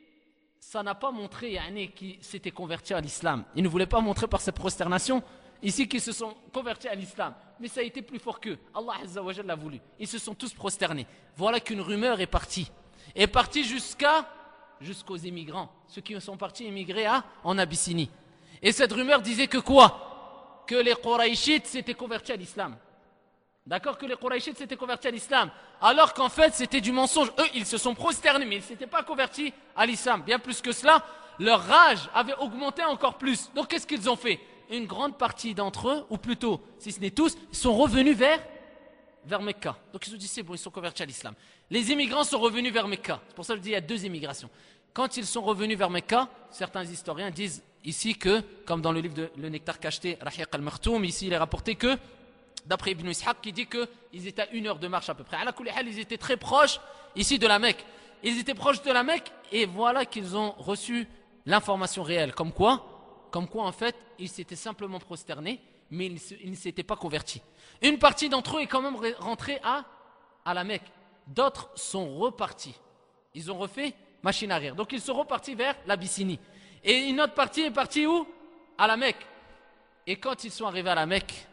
ça n'a pas montré qu'ils s'étaient convertis à l'islam. Ils ne voulaient pas montrer par cette prosternation ici qu'ils se sont convertis à l'islam. Mais ça a été plus fort qu'eux. Allah Azza wa Jalla l'a voulu. Ils se sont tous prosternés. Voilà qu'une rumeur est partie. Est partie jusqu'aux immigrants. Ceux qui sont partis immigrer en Abyssinie. Et cette rumeur disait que quoi? Que les Qurayshites s'étaient convertis à l'islam. D'accord? Que les Qurayshites s'étaient convertis à l'islam. Alors qu'en fait c'était du mensonge. Eux ils se sont prosternés mais ils ne s'étaient pas convertis à l'islam. Bien plus que cela, leur rage avait augmenté encore plus. Donc qu'est-ce qu'ils ont fait? Une grande partie d'entre eux, ou plutôt, si ce n'est tous, sont revenus vers Mecca. Donc ils ont dit, c'est bon, ils sont convertis à l'islam. Les immigrants sont revenus vers Mecca. C'est pour ça que je dis, il y a deux immigrations. Quand ils sont revenus vers Mecca, certains historiens disent ici que, comme dans le livre de Le Nectar Cacheté, Rahiq al-Martoum, ici il est rapporté que, d'après Ibn Ishaq, qui dit qu'ils étaient à 1 heure de marche à peu près. À la Kulihal, ils étaient très proches ici de la Mecque. Ils étaient proches de la Mecque, et voilà qu'ils ont reçu l'information réelle. Comme quoi en fait, ils s'étaient simplement prosternés, mais ils ne s'étaient pas convertis. Une partie d'entre eux est quand même rentrée à la Mecque. D'autres sont repartis. Ils ont refait machine arrière. Donc ils sont repartis vers l'Abyssinie. Et une autre partie est partie où? À la Mecque. Et quand ils sont arrivés à la Mecque,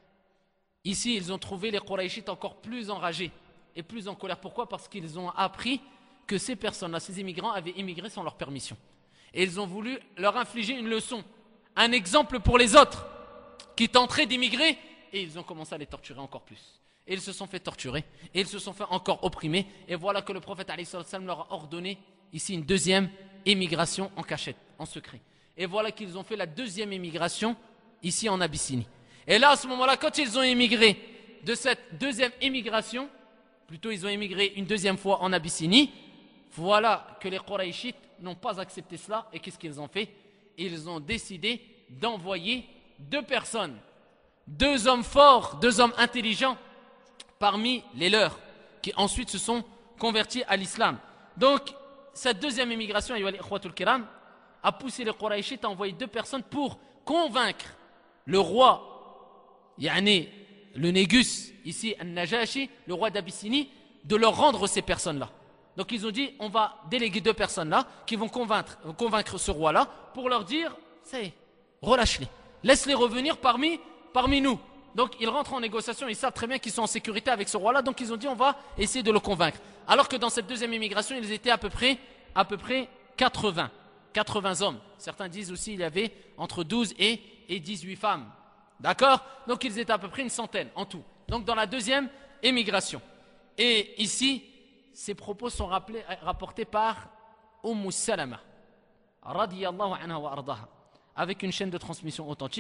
ici ils ont trouvé les Qurayshites encore plus enragés et plus en colère. Pourquoi? Parce qu'ils ont appris que ces personnes-là, ces immigrants, avaient immigré sans leur permission. Et ils ont voulu leur infliger une leçon, un exemple pour les autres qui tenteraient d'immigrer, et ils ont commencé à les torturer encore plus. Et ils se sont fait torturer, et ils se sont fait encore opprimer, et voilà que le prophète alayhi salam leur a ordonné ici une deuxième émigration en cachette, en secret. Et voilà qu'ils ont fait la deuxième émigration ici en Abyssinie. Et là, à ce moment-là, quand ils ont émigré de cette deuxième émigration, plutôt ils ont émigré une deuxième fois en Abyssinie, voilà que les Qurayshites n'ont pas accepté cela. Et qu'est-ce qu'ils ont fait? Ils ont décidé d'envoyer deux personnes, deux hommes forts, deux hommes intelligents parmi les leurs, qui ensuite se sont convertis à l'islam. Donc cette deuxième émigration a poussé les Qurayshites à envoyer deux personnes pour convaincre le roi, le Négus, ici An-Najashi, le roi d'Abyssinie, de leur rendre ces personnes-là. Donc ils ont dit, on va déléguer deux personnes là qui vont convaincre ce roi-là pour leur dire, ça y est, relâche-les, laisse-les revenir parmi nous. Donc ils rentrent en négociation, ils savent très bien qu'ils sont en sécurité avec ce roi-là, donc ils ont dit, on va essayer de le convaincre. Alors que dans cette deuxième immigration, ils étaient à peu près 80 hommes. Certains disent aussi qu'il y avait entre 12 et 18 femmes. D'accord? Donc ils étaient à peu près une centaine en tout. Donc dans la deuxième émigration. Et ici, ces propos sont rapportés par Salama radiyallahu anha wa ardaha, avec une chaîne de transmission authentique.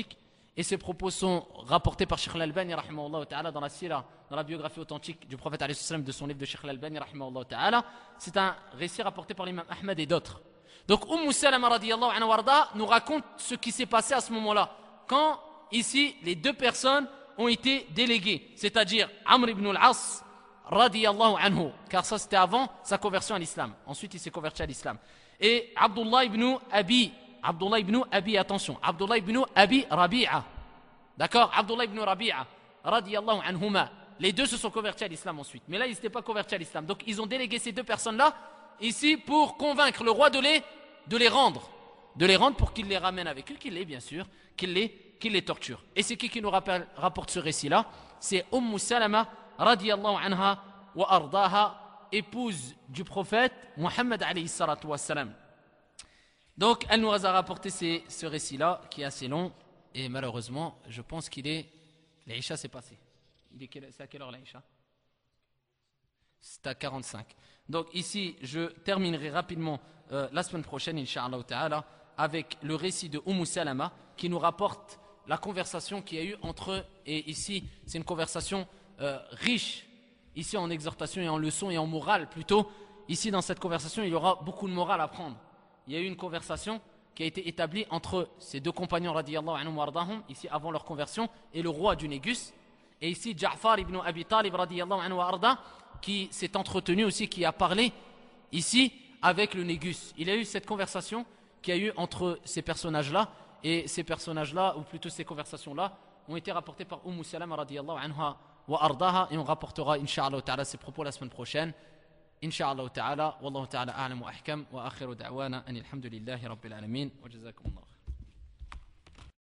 Et ces propos sont rapportés par Sheikh Al-Albani rahimahullah ta'ala dans la sira, dans la biographie authentique du prophète alayhi salam de son livre de Sheikh Al-Albani rahimahullah ta'ala. C'est un récit rapporté par l'imam Ahmed et d'autres. Donc Salama radiyallahu anha warda nous raconte ce qui s'est passé à ce moment-là. Quand ici les deux personnes ont été déléguées, c'est-à-dire Amr ibn al-As radiyallahu anhu, car ça c'était avant sa conversion à l'islam. Ensuite il s'est converti à l'islam. Et Abdullah ibn Abi, attention, Abdullah ibn Abi Rabi'a. D'accord, Abdullah ibn Rabi'a radiyallahu anhuma. Les deux se sont convertis à l'islam ensuite. Mais là ils n'étaient pas convertis à l'islam. Donc ils ont délégué ces deux personnes-là ici pour convaincre le roi de les rendre pour qu'il les ramène avec eux, qu'il les torture. Et c'est qui nous rapporte ce récit-là? C'est Salama radiyallahu anha wa ardaha, épouse du prophète Muhammad alayhi salatu wassalam. Donc elle nous a rapporté ce récit-là qui est assez long et malheureusement je pense l'Aïcha s'est passé. C'est à quelle heure l'Aïcha? C'est à 45. Donc ici je terminerai rapidement la semaine prochaine Inch'Allah ta'ala avec le récit de Salama qui nous rapporte la conversation qu'il y a eu entre eux. Et ici c'est une conversation riche ici en exhortation et en leçons et en morale plutôt. Ici dans cette conversation il y aura beaucoup de morale à prendre. Il y a eu une conversation qui a été établie entre ces deux compagnons radiyallahu anhum wardahum, ici avant leur conversion, et le roi du Négus. Et ici Ja'far ibn Abi Talib radiyallahu anhu warda, qui s'est entretenu aussi, qui a parlé ici avec le Négus. Il y a eu cette conversation qui a eu entre ces personnages-là, et ces personnages-là, ou plutôt ces conversations-là, ont été rapportées par Salama radiyallahu anha wa ardaha, et on rapportera incha'Allah ta'ala ces propos la semaine prochaine. إن شاء الله تعالى والله تعالى أعلم وأحكم وآخر دعوانا أن الحمد لله رب العالمين وجزاكم الله